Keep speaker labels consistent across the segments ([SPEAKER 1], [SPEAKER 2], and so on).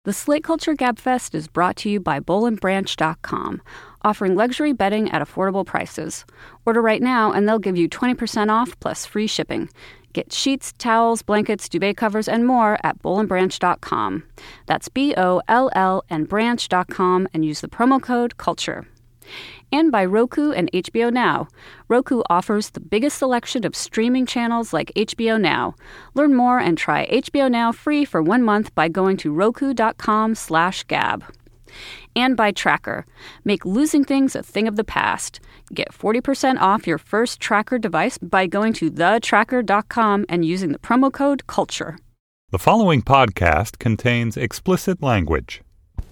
[SPEAKER 1] The Slate Culture Gabfest is brought to you by BollandBranch.com, offering luxury bedding at affordable prices. Order right now and they'll give you 20% off plus free shipping. Get sheets, towels, blankets, duvet covers, and more at BollandBranch.com. That's BOLL and branch.com and use the promo code CULTURE. And by Roku and HBO Now. Roku offers the biggest selection of streaming channels like HBO Now. Learn more and try HBO Now free for 1 month by going to roku.com/gab. And by Tracker. Make losing things a thing of the past. Get 40% off your first Tracker device by going to thetracker.com and using the promo code CULTURE.
[SPEAKER 2] The following podcast contains explicit language.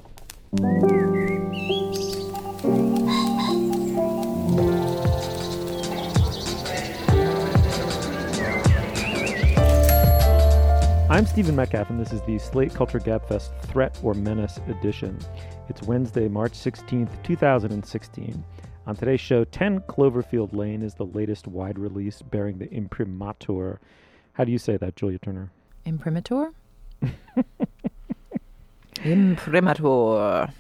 [SPEAKER 3] I'm Stephen Metcalf, and this is the Slate Culture Gabfest Threat or Menace edition. It's Wednesday, March 16th, 2016. On today's show, 10 Cloverfield Lane is the latest wide release bearing the imprimatur. How do you say that, Julia Turner?
[SPEAKER 4] Imprimatur? Imprimatur.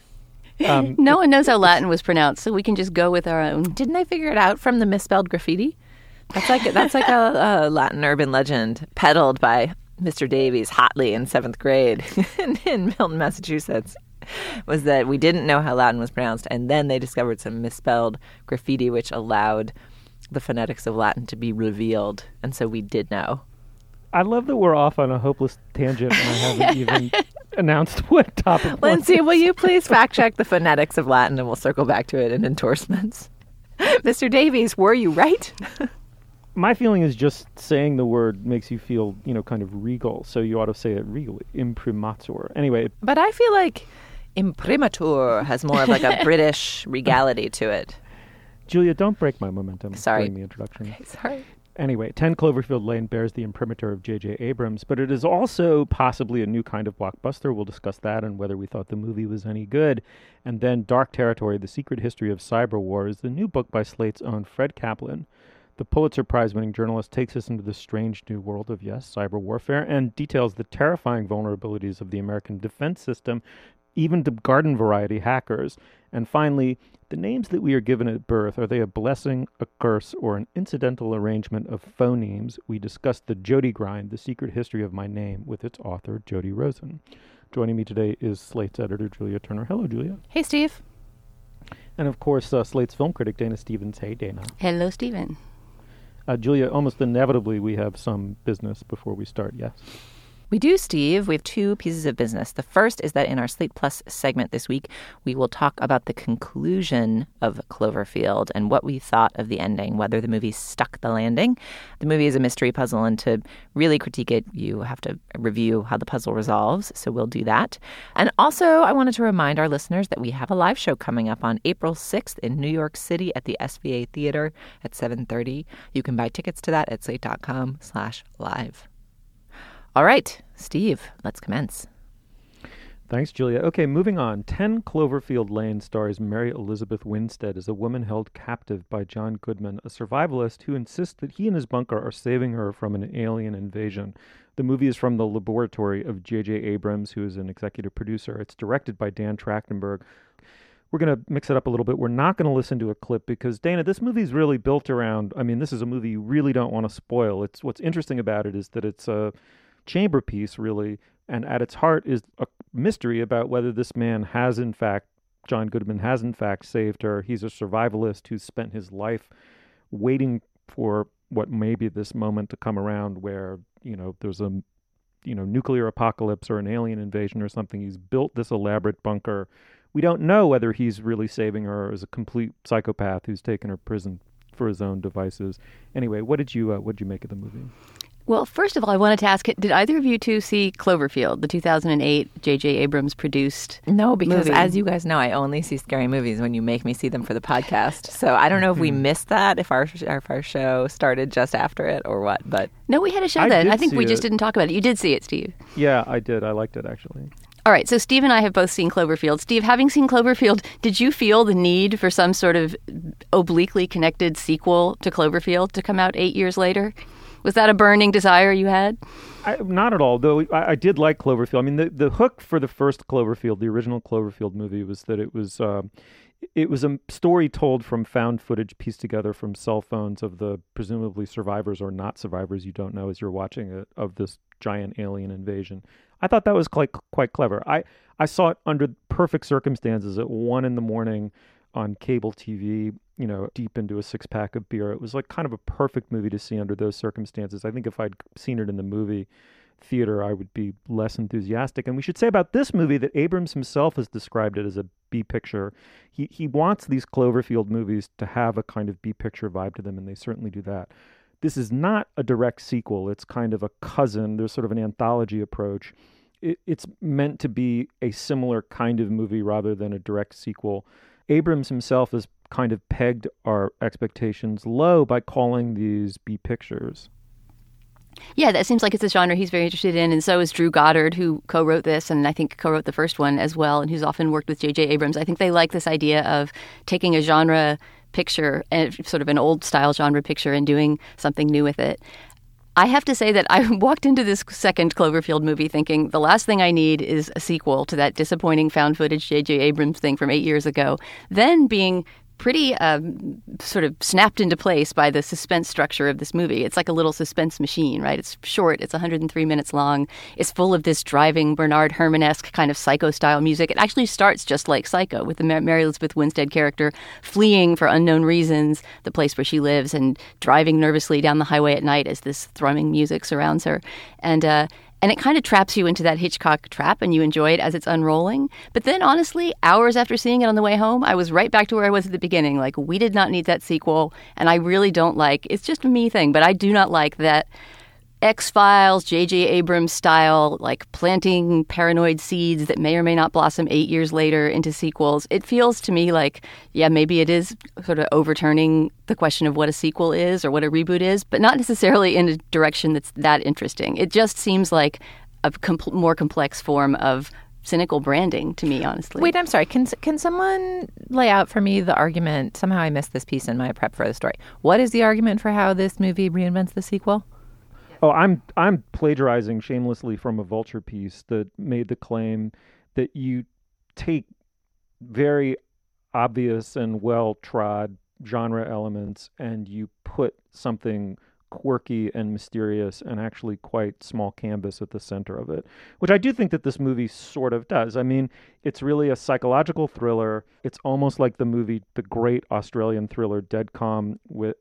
[SPEAKER 5] No one knows how Latin was pronounced, so we can just go with our own.
[SPEAKER 4] Didn't they figure it out from the misspelled graffiti? That's like a Latin urban legend peddled by Mr. Davies hotly in 7th grade in Milton, Massachusetts, was that we didn't know how Latin was pronounced, and then they discovered some misspelled graffiti which allowed the phonetics of Latin to be revealed, and so we did know.
[SPEAKER 3] I love that we're off on a hopeless tangent and I haven't even announced what topic.
[SPEAKER 4] Lindsay, will you please fact check the phonetics of Latin, and we'll circle back to it in endorsements. Mr. Davies, were you right?
[SPEAKER 3] My feeling is just saying the word makes you feel, kind of regal. So you ought to say it regally. Imprimatur. Anyway.
[SPEAKER 4] But I feel like imprimatur has more of like a British regality to it.
[SPEAKER 3] Julia, don't break my momentum
[SPEAKER 4] Sorry.
[SPEAKER 3] during the introduction.
[SPEAKER 4] Okay, sorry.
[SPEAKER 3] Anyway, 10 Cloverfield Lane bears the imprimatur of J.J. Abrams, but it is also possibly a new kind of blockbuster. We'll discuss that and whether we thought the movie was any good. And then Dark Territory, The Secret History of Cyber War, is the new book by Slate's own Fred Kaplan. The Pulitzer Prize-winning journalist takes us into the strange new world of, cyber warfare, and details the terrifying vulnerabilities of the American defense system, even to garden-variety hackers. And finally, the names that we are given at birth, are they a blessing, a curse, or an incidental arrangement of phonemes? We discussed the Jody Grind, The Secret History of My Name, with its author, Jody Rosen. Joining me today is Slate's editor, Julia Turner. Hello, Julia.
[SPEAKER 4] Hey, Steve.
[SPEAKER 3] And, of course, Slate's film critic, Dana Stevens. Hey, Dana.
[SPEAKER 5] Hello, Stephen.
[SPEAKER 3] Julia, almost inevitably we have some business before we start, yes?
[SPEAKER 4] We do, Steve. We have 2 pieces of business. The first is that in our Slate Plus segment this week, we will talk about the conclusion of Cloverfield and what we thought of the ending, whether the movie stuck the landing. The movie is a mystery puzzle, and to really critique it, you have to review how the puzzle resolves, so we'll do that. And also, I wanted to remind our listeners that we have a live show coming up on April 6th in New York City at the SVA Theater at 7:30. You can buy tickets to that at slate.com/live. All right, Steve, let's commence.
[SPEAKER 3] Thanks, Julia. Okay, moving on. 10 Cloverfield Lane stars Mary Elizabeth Winstead as a woman held captive by John Goodman, a survivalist who insists that he and his bunker are saving her from an alien invasion. The movie is from the laboratory of J.J. Abrams, who is an executive producer. It's directed by Dan Trachtenberg. We're going to mix it up a little bit. We're not going to listen to a clip because, Dana, this movie is really built around, this is a movie you really don't want to spoil. What's interesting about it is that it's a chamber piece, really, and at its heart is a mystery about whether this man John Goodman has in fact saved her. He's a survivalist who's spent his life waiting for what may be this moment to come around where, there's a, nuclear apocalypse or an alien invasion or something. He's built this elaborate bunker. We don't know whether he's really saving her or is a complete psychopath who's taken her prison for his own devices. Anyway, what did you make of the movie?
[SPEAKER 5] Well, first of all, I wanted to ask, did either of you two see Cloverfield, the 2008 J.J. Abrams produced
[SPEAKER 4] No, because
[SPEAKER 5] movie?
[SPEAKER 4] As you guys know, I only see scary movies when you make me see them for the podcast. So I don't know if we missed that, if our show started just after it or what. But
[SPEAKER 5] no, we had a show then. I think we just didn't talk about it. You did see it, Steve.
[SPEAKER 3] Yeah, I did. I liked it, actually.
[SPEAKER 5] All right, so Steve and I have both seen Cloverfield. Steve, having seen Cloverfield, did you feel the need for some sort of obliquely connected sequel to Cloverfield to come out 8 years later? Was that a burning desire you had?
[SPEAKER 3] Not at all, though I did like Cloverfield. I mean, the hook for the first Cloverfield, the original Cloverfield movie, was that it was a story told from found footage pieced together from cell phones of the presumably survivors or not survivors, you don't know as you're watching it, of this giant alien invasion. I thought that was quite clever. I saw it under perfect circumstances at 1 a.m. on cable TV, deep into a 6-pack of beer. It was like kind of a perfect movie to see under those circumstances. I think if I'd seen it in the movie theater, I would be less enthusiastic. And we should say about this movie that Abrams himself has described it as a B picture. He wants these Cloverfield movies to have a kind of B picture vibe to them, and they certainly do that. This is not a direct sequel. It's kind of a cousin. There's sort of an anthology approach. It's meant to be a similar kind of movie rather than a direct sequel. Abrams himself has kind of pegged our expectations low by calling these B pictures.
[SPEAKER 5] Yeah, that seems like it's a genre he's very interested in, and so is Drew Goddard, who co-wrote this, and I think co-wrote the first one as well, and who's often worked with J.J. Abrams. I think they like this idea of taking a genre picture, sort of an old-style genre picture, and doing something new with it. I have to say that I walked into this second Cloverfield movie thinking the last thing I need is a sequel to that disappointing found footage J.J. Abrams thing from 8 years ago, then being pretty sort of snapped into place by the suspense structure of this movie. It's like a little suspense machine, right? It's short. It's 103 minutes long. It's full of this driving Bernard Herrmann-esque kind of Psycho-style music. It actually starts just like Psycho, with the Mary Elizabeth Winstead character fleeing for unknown reasons the place where she lives and driving nervously down the highway at night as this thrumming music surrounds her. And it kind of traps you into that Hitchcock trap, and you enjoy it as it's unrolling. But then, honestly, hours after seeing it on the way home, I was right back to where I was at the beginning. Like, we did not need that sequel, and I really don't like, it's just a me thing, but I do not like that X-Files, J.J. Abrams style, like planting paranoid seeds that may or may not blossom 8 years later into sequels. It feels to me like, yeah, maybe it is sort of overturning the question of what a sequel is or what a reboot is, but not necessarily in a direction that's that interesting. It just seems like a more complex form of cynical branding to me, honestly.
[SPEAKER 4] Wait, I'm sorry. Can someone lay out for me the argument? Somehow I missed this piece in my prep for the story. What is the argument for how this movie reinvents the sequel?
[SPEAKER 3] Oh, I'm plagiarizing shamelessly from a Vulture piece that made the claim that you take very obvious and well-trod genre elements and you put something quirky and mysterious and actually quite small canvas at the center of it, which I do think that this movie sort of does. I mean, it's really a psychological thriller. It's almost like the great Australian thriller Dead Calm, with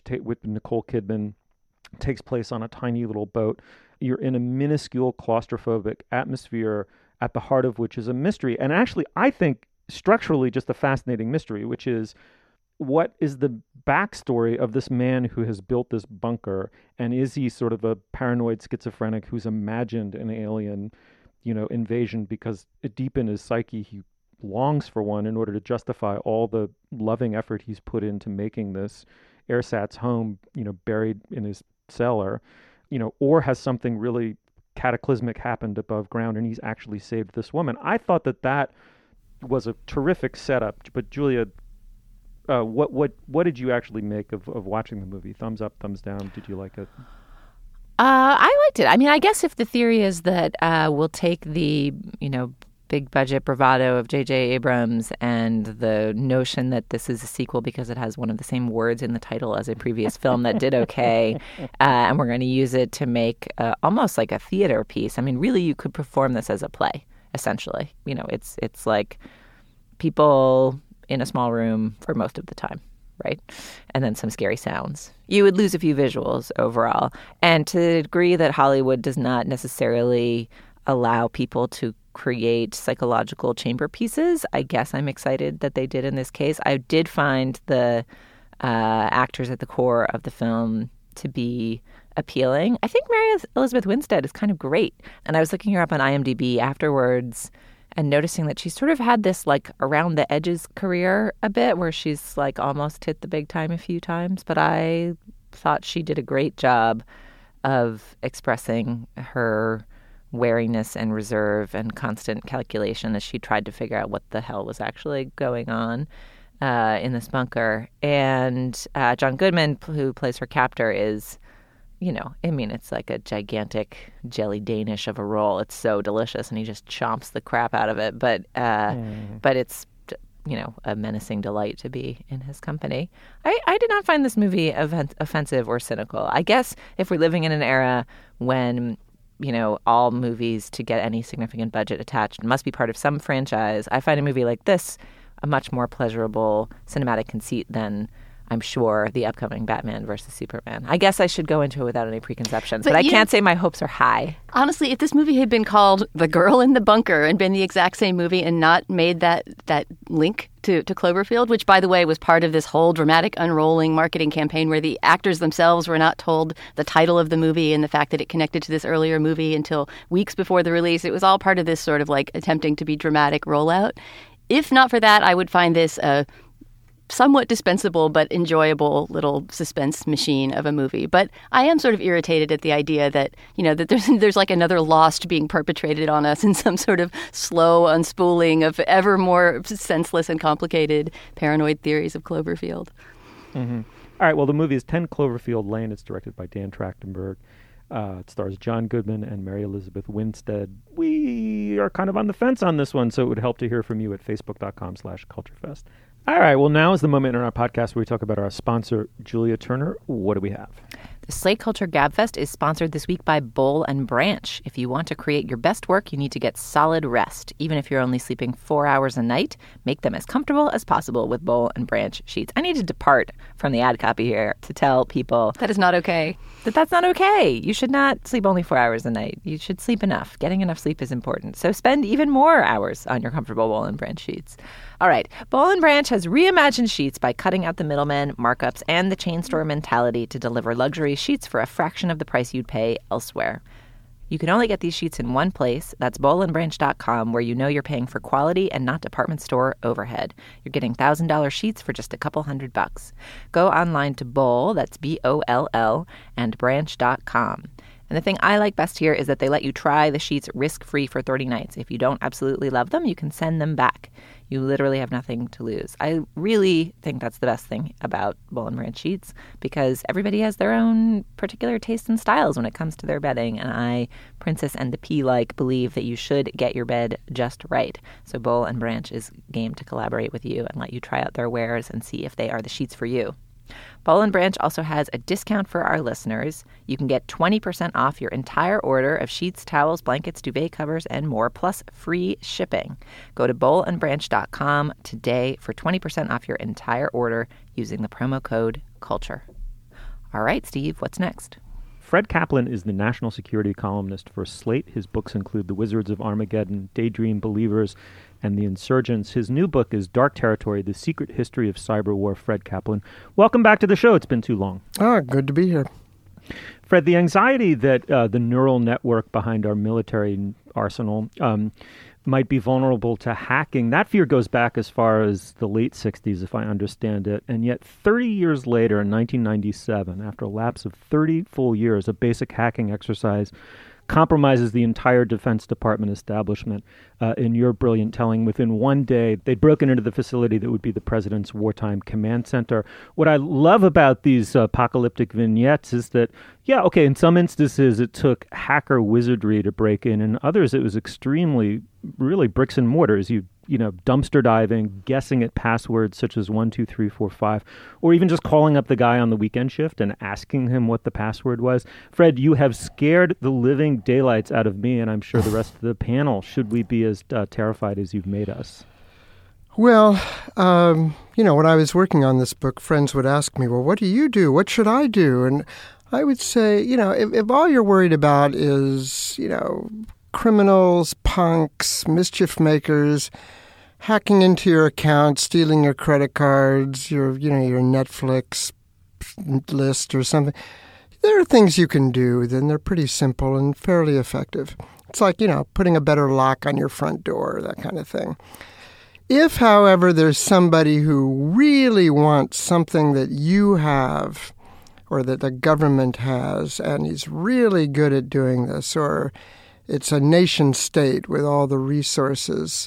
[SPEAKER 3] Nicole Kidman. Takes place on a tiny little boat. You're in a minuscule claustrophobic atmosphere at the heart of which is a mystery. And actually, I think structurally just a fascinating mystery, which is what is the backstory of this man who has built this bunker? And is he sort of a paranoid schizophrenic who's imagined an alien, invasion because deep in his psyche, he longs for one in order to justify all the loving effort he's put into making this ersatz home, buried in his cellar, or has something really cataclysmic happened above ground and he's actually saved this woman. I thought that was a terrific setup. But Julia, what did you actually make of watching the movie? Thumbs up, thumbs down? Did you like it?
[SPEAKER 4] I liked it. I mean, I guess if the theory is that we'll take the, big budget bravado of J.J. Abrams and the notion that this is a sequel because it has one of the same words in the title as a previous film that did okay, and we're going to use it to make almost like a theater piece. I mean, really, you could perform this as a play, essentially. It's like people in a small room for most of the time, right? And then some scary sounds. You would lose a few visuals overall. And to the degree that Hollywood does not necessarily allow people to create psychological chamber pieces, I guess I'm excited that they did in this case. I did find the actors at the core of the film to be appealing. I think Mary Elizabeth Winstead is kind of great. And I was looking her up on IMDb afterwards and noticing that she sort of had this like around the edges career a bit where she's like almost hit the big time a few times. But I thought she did a great job of expressing her wariness and reserve and constant calculation as she tried to figure out what the hell was actually going on in this bunker. And John Goodman, who plays her captor, is it's like a gigantic jelly Danish of a roll. It's so delicious, and he just chomps the crap out of it. But it's, a menacing delight to be in his company. I did not find this movie offensive or cynical. I guess if we're living in an era when, all movies to get any significant budget attached must be part of some franchise, I find a movie like this a much more pleasurable cinematic conceit than, I'm sure, the upcoming Batman versus Superman. I guess I should go into it without any preconceptions, but I can't say my hopes are high.
[SPEAKER 5] Honestly, if this movie had been called The Girl in the Bunker and been the exact same movie and not made that link to Cloverfield, which, by the way, was part of this whole dramatic unrolling marketing campaign where the actors themselves were not told the title of the movie and the fact that it connected to this earlier movie until weeks before the release. It was all part of this sort of like attempting to be dramatic rollout. If not for that, I would find this a somewhat dispensable but enjoyable little suspense machine of a movie. But I am sort of irritated at the idea that, that there's like another Lost being perpetrated on us in some sort of slow unspooling of ever more senseless and complicated paranoid theories of Cloverfield.
[SPEAKER 3] Mm-hmm. All right, well, the movie is 10 Cloverfield Lane. It's directed by Dan Trachtenberg. It stars John Goodman and Mary Elizabeth Winstead. We are kind of on the fence on this one, so it would help to hear from you at facebook.com/culturefest. All right, well, now is the moment in our podcast where we talk about our sponsor, Julia Turner. What do we have?
[SPEAKER 4] The Slate Culture Gabfest is sponsored this week by Boll and Branch. If you want to create your best work, you need to get solid rest. Even if you're only sleeping 4 hours a night, make them as comfortable as possible with Boll and Branch sheets. I need to depart from the ad copy here to tell people
[SPEAKER 5] that is not okay.
[SPEAKER 4] That's not okay. You should not sleep only 4 hours a night. You should sleep enough. Getting enough sleep is important. So spend even more hours on your comfortable Boll and Branch sheets. All right. Boll and Branch has reimagined sheets by cutting out the middlemen, markups, and the chain store mentality to deliver luxury sheets for a fraction of the price you'd pay elsewhere. You can only get these sheets in one place. That's bollandbranch.com, where you're paying for quality and not department store overhead. You're getting $1,000 sheets for just a couple $100. Go online to Boll, that's BOLL, and branch.com. And the thing I like best here is that they let you try the sheets risk-free for 30 nights. If you don't absolutely love them, you can send them back. You literally have nothing to lose. I really think that's the best thing about Boll and Branch sheets, because everybody has their own particular tastes and styles when it comes to their bedding. And I, Princess and the Pea-like, believe that you should get your bed just right. So Boll and Branch is game to collaborate with you and let you try out their wares and see if they are the sheets for you. Boll and Branch also has a discount for our listeners. You can get 20% off your entire order of sheets, towels, blankets, duvet covers, and more, plus free shipping. Go to bollandbranch.com today for 20% off your entire order using the promo code CULTURE. All right, Steve, what's next?
[SPEAKER 3] Fred Kaplan is the national security columnist for Slate. His books include The Wizards of Armageddon, Daydream Believers, and The Insurgents. His new book is Dark Territory, The Secret History of Cyber War. Fred Kaplan, welcome back to the show. It's been too long.
[SPEAKER 6] Good to be here.
[SPEAKER 3] Fred, the anxiety that the neural network behind our military arsenal might be vulnerable to hacking, that fear goes back as far as the late 60s, if I understand it. And yet 30 years later, in 1997, after a lapse of 30 full years, a basic hacking exercise compromises the entire Defense Department establishment. In your brilliant telling, within one day, they'd broken into the facility that would be the president's wartime command center. What I love about these apocalyptic vignettes is that, in some instances it took hacker wizardry to break in others it was extremely, really bricks and mortars. You know, dumpster diving, guessing at passwords such as 1, 2, 3, 4, 5, or even just calling up the guy on the weekend shift and asking him what the password was. Fred, you have scared the living daylights out of me, and I'm sure the rest of the panel. Should we be as terrified as you've made us?
[SPEAKER 6] Well, when I was working on this book, friends would ask me, well, what do you do? What should I do? And I would say, if all you're worried about is, criminals, punks, mischief makers, hacking into your account, stealing your credit cards, your Netflix list or something, there are things you can do. Then they're pretty simple and fairly effective. It's like, putting a better lock on your front door, that kind of thing. If, however, there's somebody who really wants something that you have or that the government has, and he's really good at doing this, or it's a nation state with all the resources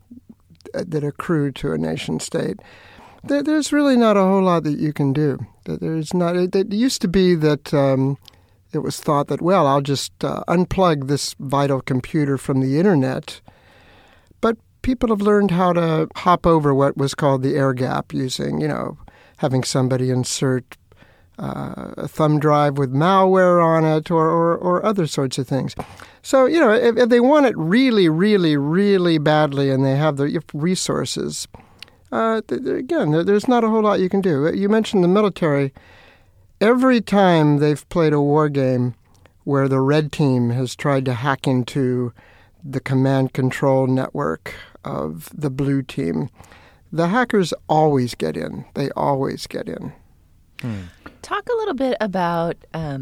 [SPEAKER 6] that accrue to a nation state, there's really not a whole lot that you can do. There's not. It used to be that it was thought that, well, I'll just unplug this vital computer from the internet. But people have learned how to hop over what was called the air gap using, having somebody insert a thumb drive with malware on it or other sorts of things. So, if they want it really, really, really badly and they have the resources, again, there's not a whole lot you can do. You mentioned the military. Every time they've played a war game where the red team has tried to hack into the command control network of the blue team, the hackers always get in. They always get in.
[SPEAKER 4] Talk a little bit about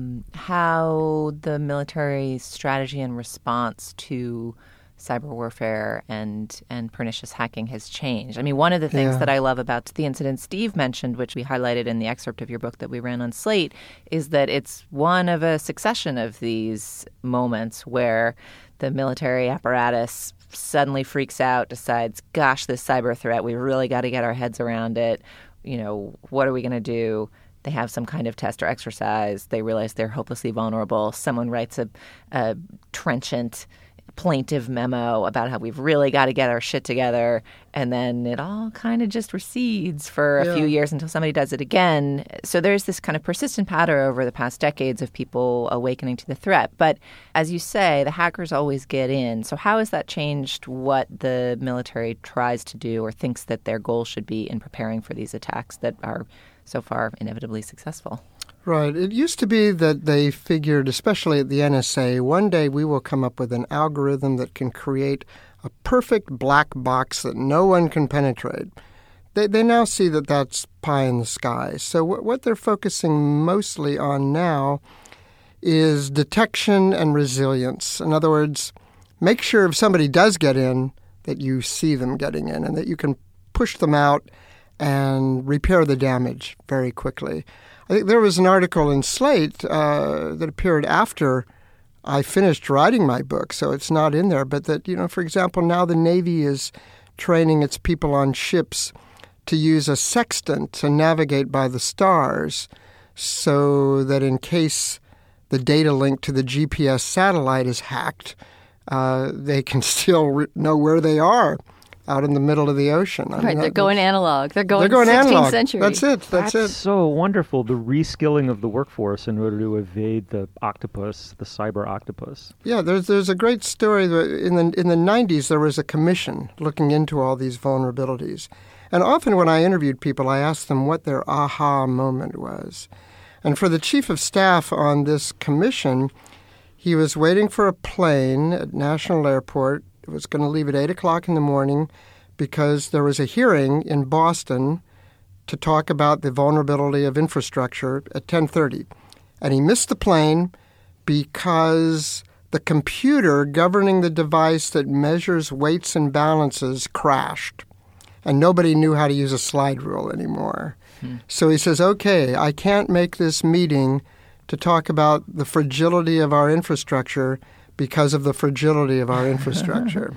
[SPEAKER 4] how the military strategy and response to cyber warfare and pernicious hacking has changed. I mean, one of the things that I love about the incident Steve mentioned, which we highlighted in the excerpt of your book that we ran on Slate, is that it's one of a succession of these moments where the military apparatus suddenly freaks out, decides, gosh, this cyber threat, we really got to get our heads around it. What are we going to do? They have some kind of test or exercise. They realize they're hopelessly vulnerable. Someone writes a trenchant, plaintive memo about how we've really got to get our shit together. And then it all kind of just recedes for a few years until somebody does it again. So there's this kind of persistent pattern over the past decades of people awakening to the threat. But as you say, the hackers always get in. So how has that changed what the military tries to do or thinks that their goal should be in preparing for these attacks that are so far inevitably successful?
[SPEAKER 6] Right. It used to be that they figured, especially at the NSA, one day we will come up with an algorithm that can create a perfect black box that no one can penetrate. They now see that that's pie in the sky. So what they're focusing mostly on now is detection and resilience. In other words, make sure if somebody does get in, that you see them getting in and that you can push them out and repair the damage very quickly. I think there was an article in Slate that appeared after I finished writing my book, so it's not in there, but that, for example, now the Navy is training its people on ships to use a sextant to navigate by the stars so that in case the data link to the GPS satellite is hacked, they can still know where they are out in the middle of the ocean.
[SPEAKER 5] Right, they're going analog. They're going 16th
[SPEAKER 6] analog.
[SPEAKER 5] century.
[SPEAKER 6] That's it.
[SPEAKER 3] That's so wonderful, the reskilling of the workforce in order to evade the octopus, the cyber octopus.
[SPEAKER 6] Yeah, there's a great story. In the 90s, there was a commission looking into all these vulnerabilities. And often when I interviewed people, I asked them what their aha moment was. And for the chief of staff on this commission, he was waiting for a plane at National Airport. It was going to leave at 8 o'clock in the morning because there was a hearing in Boston to talk about the vulnerability of infrastructure at 10:30. And he missed the plane because the computer governing the device that measures weights and balances crashed. And nobody knew how to use a slide rule anymore. So he says, okay, I can't make this meeting to talk about the fragility of our infrastructure because of the fragility of our infrastructure.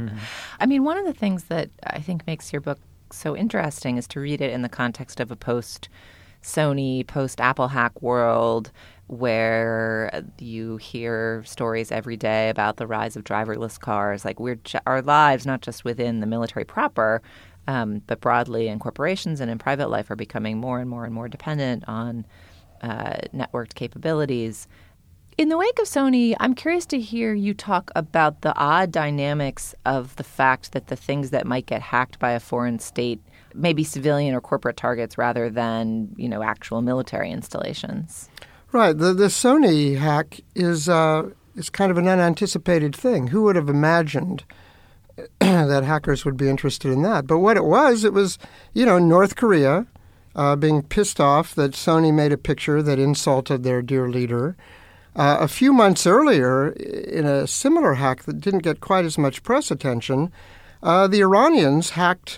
[SPEAKER 4] I mean, one of the things that I think makes your book so interesting is to read it in the context of a post-Sony, post-Apple hack world where you hear stories every day about the rise of driverless cars. Like our lives, not just within the military proper, but broadly in corporations and in private life, are becoming more and more and more dependent on networked capabilities. In the wake of Sony, I'm curious to hear you talk about the odd dynamics of the fact that the things that might get hacked by a foreign state may be civilian or corporate targets rather than, actual military installations.
[SPEAKER 6] Right. The Sony hack is kind of an unanticipated thing. Who would have imagined that hackers would be interested in that? But what it was North Korea being pissed off that Sony made a picture that insulted their dear leader. A few months earlier, in a similar hack that didn't get quite as much press attention, the Iranians hacked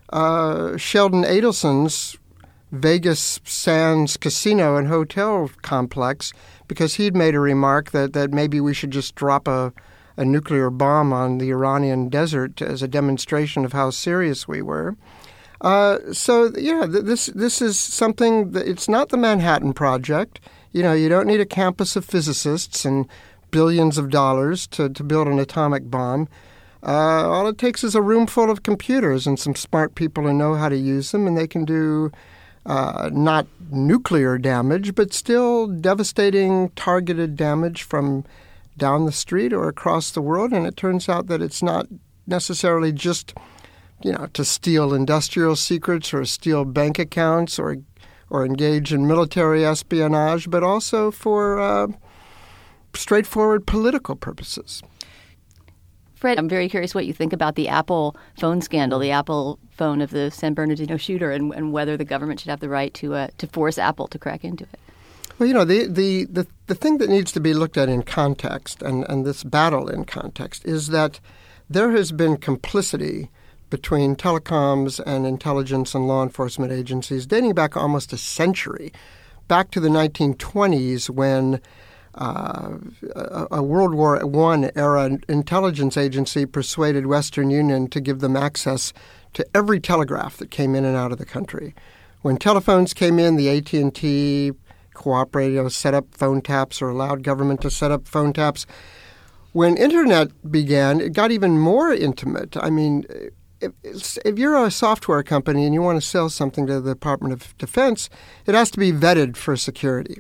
[SPEAKER 6] Sheldon Adelson's Vegas Sands casino and hotel complex because he'd made a remark that maybe we should just drop a nuclear bomb on the Iranian desert as a demonstration of how serious we were. This is something that it's not the Manhattan Project. You don't need a campus of physicists and billions of dollars to build an atomic bomb. All it takes is a room full of computers and some smart people who know how to use them, and they can do not nuclear damage, but still devastating targeted damage from down the street or across the world. And it turns out that it's not necessarily just, to steal industrial secrets or steal bank accounts or engage in military espionage, but also for straightforward political purposes.
[SPEAKER 5] Fred, I'm very curious what you think about the Apple phone scandal, the Apple phone of the San Bernardino shooter, and whether the government should have the right to force Apple to crack into it.
[SPEAKER 6] Well, the thing that needs to be looked at in context, and this battle in context, is that there has been complicity between telecoms and intelligence and law enforcement agencies dating back almost a century, back to the 1920s when a World War I era intelligence agency persuaded Western Union to give them access to every telegraph that came in and out of the country. When telephones came in, the AT&T cooperated, set up phone taps or allowed government to set up phone taps. When Internet began, it got even more intimate. I mean, if you're a software company and you want to sell something to the Department of Defense, it has to be vetted for security.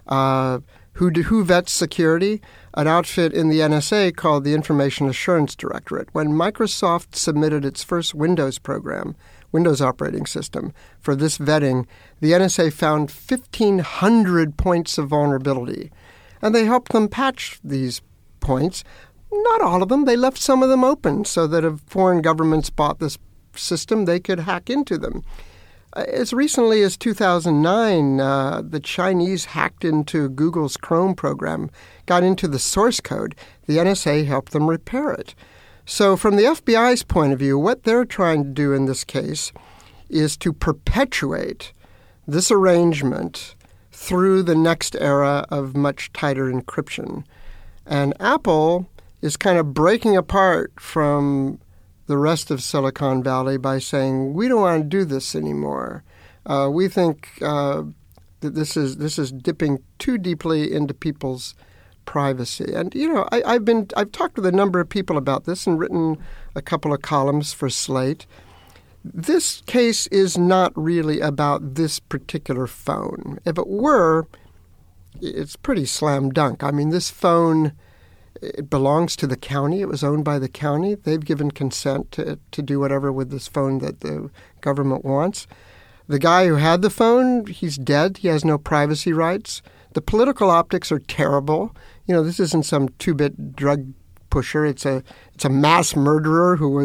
[SPEAKER 6] Who vets security? An outfit in the NSA called the Information Assurance Directorate. When Microsoft submitted its first Windows program, Windows operating system, for this vetting, the NSA found 1,500 points of vulnerability. And they helped them patch these points. Not all of them. They left some of them open so that if foreign governments bought this system, they could hack into them. As recently as 2009, the Chinese hacked into Google's Chrome program, got into the source code. The NSA helped them repair it. So from the FBI's point of view, what they're trying to do in this case is to perpetuate this arrangement through the next era of much tighter encryption. And Apple is kind of breaking apart from the rest of Silicon Valley by saying, we don't want to do this anymore. We think that this is dipping too deeply into people's privacy. And, I've talked with a number of people about this and written a couple of columns for Slate. This case is not really about this particular phone. If it were, it's pretty slam dunk. I mean, this phone, it belongs to the county. It was owned by the county. They've given consent to do whatever with this phone that the government wants. The guy who had the phone, he's dead. He has no privacy rights. The political optics are terrible. This isn't some two-bit drug pusher. It's a mass murderer who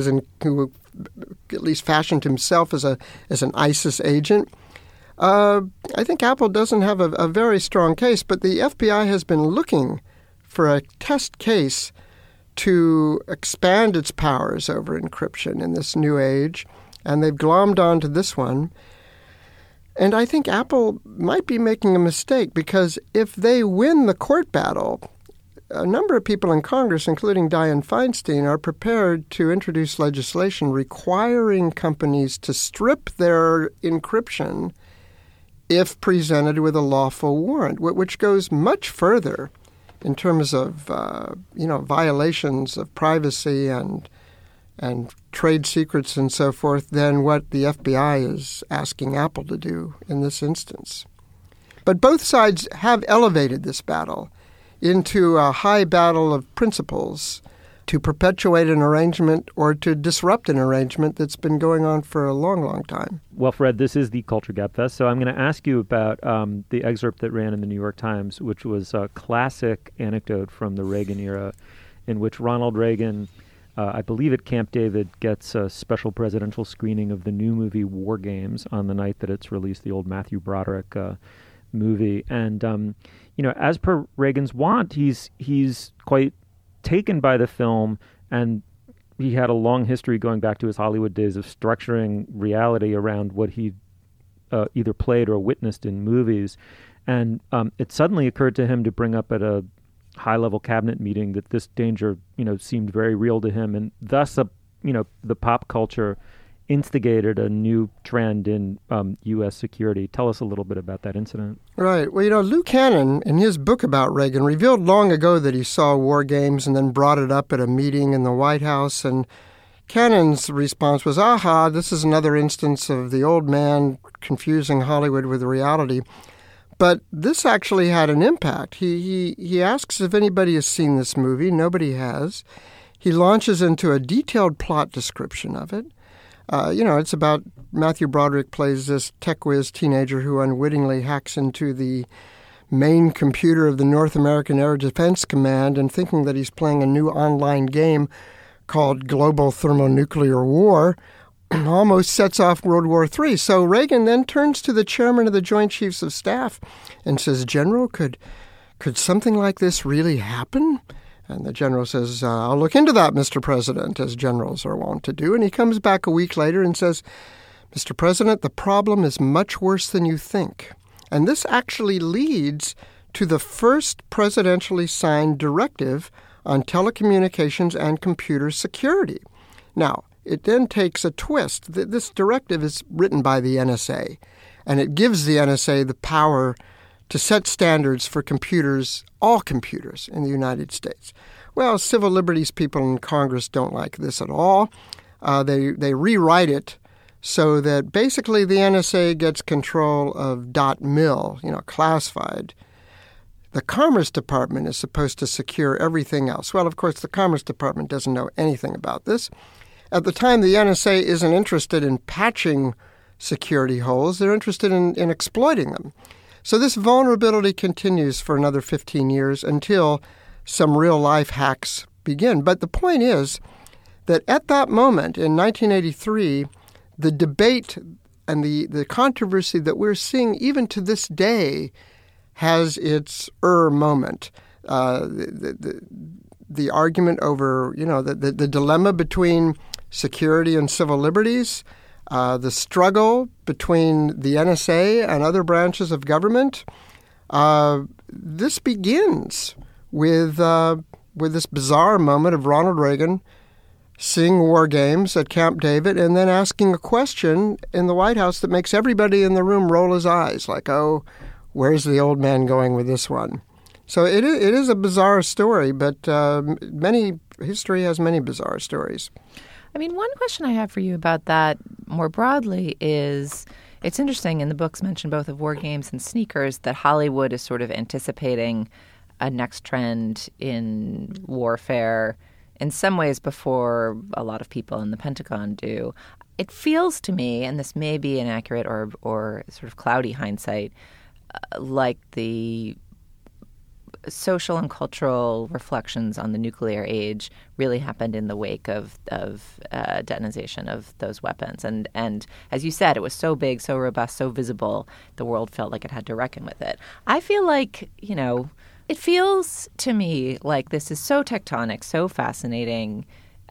[SPEAKER 6] at least fashioned himself as an ISIS agent. I think Apple doesn't have a very strong case, but the FBI has been looking for a test case to expand its powers over encryption in this new age, and they've glommed onto this one. And I think Apple might be making a mistake because if they win the court battle, a number of people in Congress, including Dianne Feinstein, are prepared to introduce legislation requiring companies to strip their encryption if presented with a lawful warrant, which goes much further in terms of violations of privacy and trade secrets and so forth than what the FBI is asking Apple to do in this instance. But both sides have elevated this battle into a high battle of principles to perpetuate an arrangement or to disrupt an arrangement that's been going on for a long, long time.
[SPEAKER 3] Well, Fred, this is the Culture Gap Fest, so I'm going to ask you about the excerpt that ran in the New York Times, which was a classic anecdote from the Reagan era in which Ronald Reagan, I believe at Camp David, gets a special presidential screening of the new movie War Games on the night that it's released, the old Matthew Broderick movie. And, as per Reagan's wont, he's quite taken by the film, and he had a long history going back to his Hollywood days of structuring reality around what he either played or witnessed in movies. And it suddenly occurred to him to bring up at a high-level cabinet meeting that this danger, seemed very real to him, and thus, the pop culture instigated a new trend in U.S. security. Tell us a little bit about that incident.
[SPEAKER 6] Right. Well, Lou Cannon, in his book about Reagan, revealed long ago that he saw war games and then brought it up at a meeting in the White House. And Cannon's response was, aha, this is another instance of the old man confusing Hollywood with reality. But this actually had an impact. He asks if anybody has seen this movie. Nobody has. He launches into a detailed plot description of it. It's about Matthew Broderick plays this tech whiz teenager who unwittingly hacks into the main computer of the North American Air Defense Command and thinking that he's playing a new online game called Global Thermonuclear War, almost sets off World War III. So Reagan then turns to the chairman of the Joint Chiefs of Staff and says, General, could something like this really happen? And the general says, I'll look into that, Mr. President, as generals are wont to do. And he comes back a week later and says, Mr. President, the problem is much worse than you think. And this actually leads to the first presidentially signed directive on telecommunications and computer security. Now, it then takes a twist. This directive is written by the NSA, and it gives the NSA the power to set standards for computers, all computers in the United States. Well, civil liberties people in Congress don't like this at all. They rewrite it so that basically the NSA gets control of .mil, classified. The Commerce Department is supposed to secure everything else. Well, of course, the Commerce Department doesn't know anything about this. At the time, the NSA isn't interested in patching security holes. They're interested in exploiting them. So this vulnerability continues for another 15 years until some real-life hacks begin. But the point is that at that moment, in 1983, the debate and the controversy that we're seeing even to this day has its moment. The argument over, the dilemma between security and civil liberties, the struggle between the NSA and other branches of government. This begins with this bizarre moment of Ronald Reagan seeing war games at Camp David and then asking a question in the White House that makes everybody in the room roll his eyes, like, oh, where's the old man going with this one? So it is a bizarre story, but history has many bizarre stories.
[SPEAKER 4] I mean, one question I have for you about that more broadly is, it's interesting, in the books mentioned both of war games and sneakers, that Hollywood is sort of anticipating a next trend in warfare in some ways before a lot of people in the Pentagon do. It feels to me, and this may be inaccurate or sort of cloudy hindsight, like the social and cultural reflections on the nuclear age really happened in the wake of detonization of those weapons. And as you said, it was so big, so robust, so visible, the world felt like it had to reckon with it. I feel like, it feels to me like this is so tectonic, so fascinating.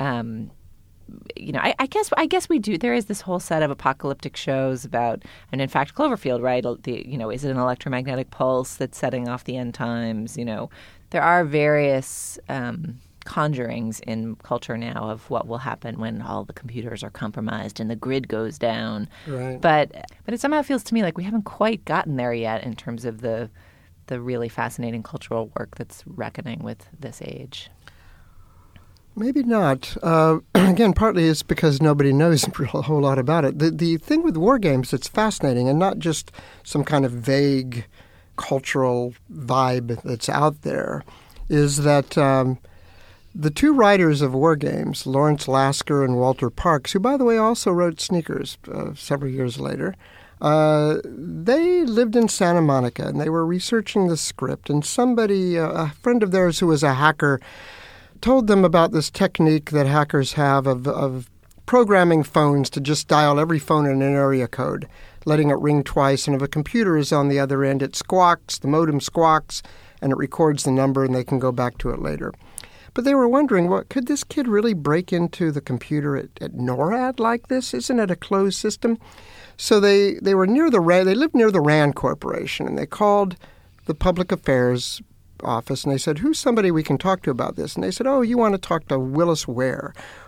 [SPEAKER 4] I guess we do. There is this whole set of apocalyptic shows about, and in fact, Cloverfield, right? Is it an electromagnetic pulse that's setting off the end times? There are various conjurings in culture now of what will happen when all the computers are compromised and the grid goes down.
[SPEAKER 6] Right.
[SPEAKER 4] But it somehow feels to me like we haven't quite gotten there yet in terms of the really fascinating cultural work that's reckoning with this age.
[SPEAKER 6] Maybe not. Again, partly it's because nobody knows a whole lot about it. The thing with war games that's fascinating, and not just some kind of vague cultural vibe that's out there, is that the two writers of war games, Lawrence Lasker and Walter Parks, who, by the way, also wrote Sneakers several years later, they lived in Santa Monica, and they were researching the script, and somebody, a friend of theirs who was a hacker, told them about this technique that hackers have of programming phones to just dial every phone in an area code, letting it ring twice, and if a computer is on the other end, it squawks, the modem squawks, and it records the number, and they can go back to it later. But they were wondering, well, could this kid really break into the computer at NORAD like this? Isn't it a closed system? So they were near they lived near the RAND Corporation, and they called the public affairs office, and they said, who's somebody we can talk to about this? And they said, oh, you want to talk to Willis Ware.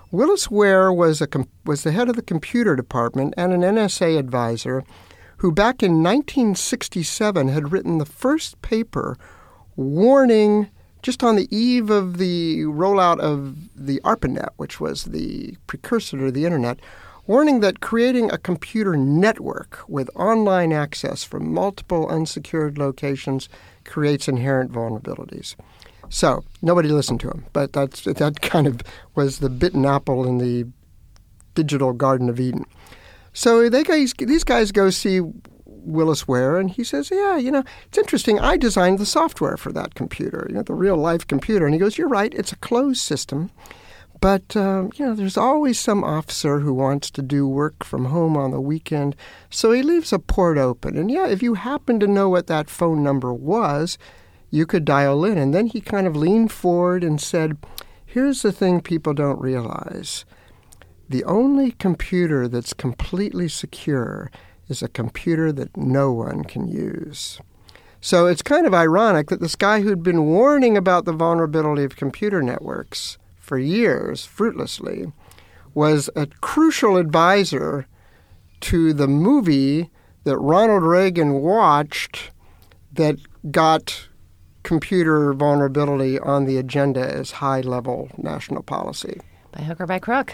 [SPEAKER 6] Willis Ware was the head of the computer department and an NSA advisor who back in 1967 had written the first paper warning, just on the eve of the rollout of the ARPANET, which was the precursor to the Internet, warning that creating a computer network with online access from multiple unsecured locations creates inherent vulnerabilities. So nobody listened to him, but that kind of was the bitten apple in the digital Garden of Eden. So these guys go see Willis Ware, and he says, yeah, it's interesting. I designed the software for that computer, the real-life computer. And he goes, you're right, it's a closed system. But, there's always some officer who wants to do work from home on the weekend, so he leaves a port open. And, if you happen to know what that phone number was, you could dial in. And then he kind of leaned forward and said, here's the thing people don't realize. The only computer that's completely secure is a computer that no one can use. So it's kind of ironic that this guy who'd been warning about the vulnerability of computer networks for years, fruitlessly, was a crucial advisor to the movie that Ronald Reagan watched that got computer vulnerability on the agenda as high-level national policy.
[SPEAKER 4] By hook or by crook.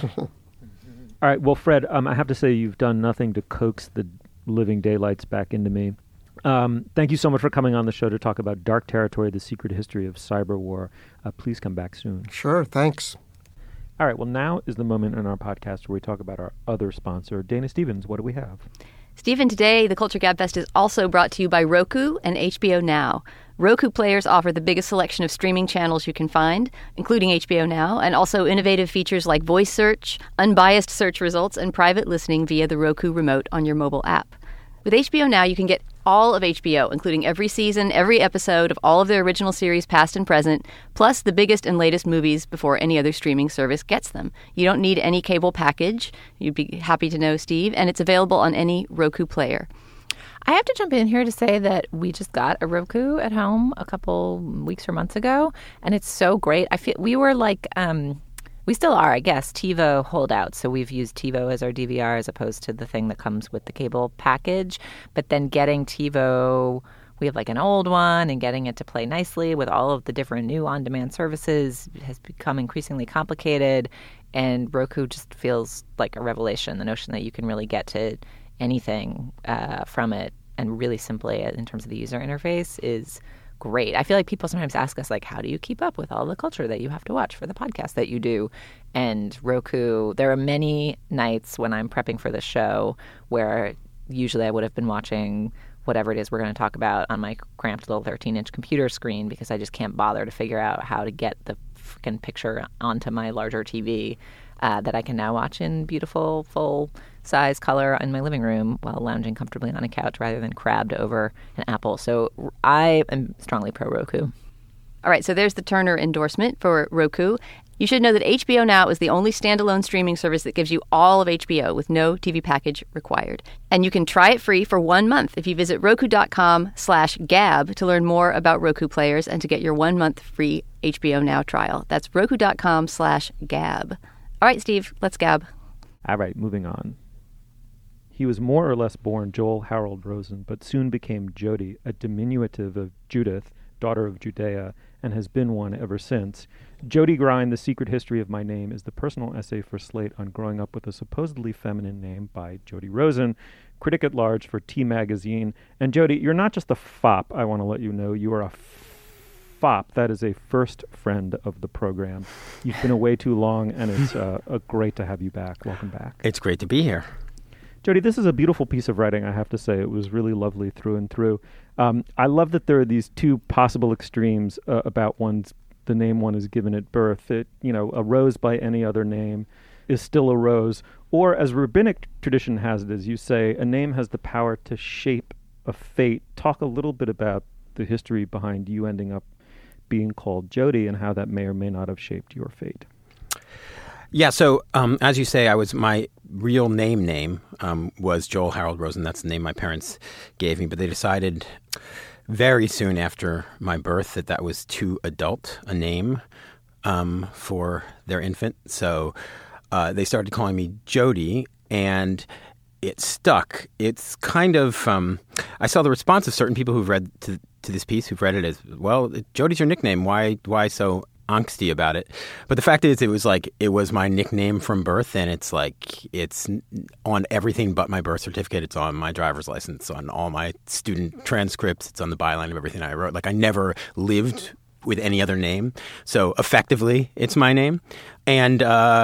[SPEAKER 3] All right. Well, Fred, I have to say you've done nothing to coax the living daylights back into me. Thank you so much for coming on the show to talk about Dark Territory, the secret history of cyber war. Please come back soon.
[SPEAKER 6] Sure. Thanks.
[SPEAKER 3] All right. Well, now is the moment in our podcast where we talk about our other sponsor, Dana Stevens. What do we have?
[SPEAKER 5] Stephen, today the Culture Gabfest is also brought to you by Roku and HBO Now. Roku players offer the biggest selection of streaming channels you can find, including HBO Now, and also innovative features like voice search, unbiased search results, and private listening via the Roku remote on your mobile app. With HBO Now, you can get all of HBO, including every season, every episode of all of their original series, past and present, plus the biggest and latest movies before any other streaming service gets them. You don't need any cable package. You'd be happy to know, Steve, and it's available on any Roku player.
[SPEAKER 4] I have to jump in here to say that we just got a Roku at home a couple weeks or months ago, and it's so great. I feel we were like, we still are, I guess, TiVo holdouts. So we've used TiVo as our DVR as opposed to the thing that comes with the cable package. But then getting TiVo, we have like an old one, and getting it to play nicely with all of the different new on-demand services has become increasingly complicated. And Roku just feels like a revelation, the notion that you can really get to anything from it and really simply in terms of the user interface is great. I feel like people sometimes ask us, like, how do you keep up with all the culture that you have to watch for the podcast that you do? And Roku, there are many nights when I'm prepping for the show where usually I would have been watching whatever it is we're going to talk about on my cramped little 13-inch computer screen because I just can't bother to figure out how to get the freaking picture onto my larger TV that I can now watch in beautiful, full-size color in my living room while lounging comfortably on a couch rather than crabbed over an apple. So I am strongly pro-Roku.
[SPEAKER 5] All right, so there's the Turner endorsement for Roku. You should know that HBO Now is the only standalone streaming service that gives you all of HBO with no TV package required. And you can try it free for 1 month if you visit Roku.com/Gab to learn more about Roku players and to get your 1 month free HBO Now trial. That's Roku.com/Gab. All right, Steve, let's gab.
[SPEAKER 3] All right, moving on. He was more or less born Joel Harold Rosen, but soon became Jody, a diminutive of Judith, daughter of Judea, and has been one ever since. Jody Grind, The Secret History of My Name, is the personal essay for Slate on growing up with a supposedly feminine name by Jody Rosen, critic at large for T Magazine. And Jody, you're not just a fop, I want to let you know. You are a fop. That is a first friend of the program. You've been away too long, and it's great to have you back. Welcome back.
[SPEAKER 7] It's great to be here.
[SPEAKER 3] Jody, this is a beautiful piece of writing, I have to say. It was really lovely through and through. I love that there are these two possible extremes about the name one is given at birth. A rose by any other name is still a rose. Or, as rabbinic tradition has it, as you say, a name has the power to shape a fate. Talk a little bit about the history behind you ending up being called Jody and how that may or may not have shaped your fate.
[SPEAKER 7] Yeah, so as you say, my real name was Joel Harold Rosen. That's the name my parents gave me, but they decided very soon after my birth that was too adult a name for their infant. So they started calling me Jody, and it stuck. It's kind of I saw the response of certain people who've read to this piece, who've read it as, well, Jody's your nickname. Why so angsty about it? But the fact is, it was my nickname from birth, and it's on everything but my birth certificate. It's on my driver's license, on all my student transcripts. It's on the byline of everything I wrote. Like, I never lived with any other name. So effectively, it's my name. And,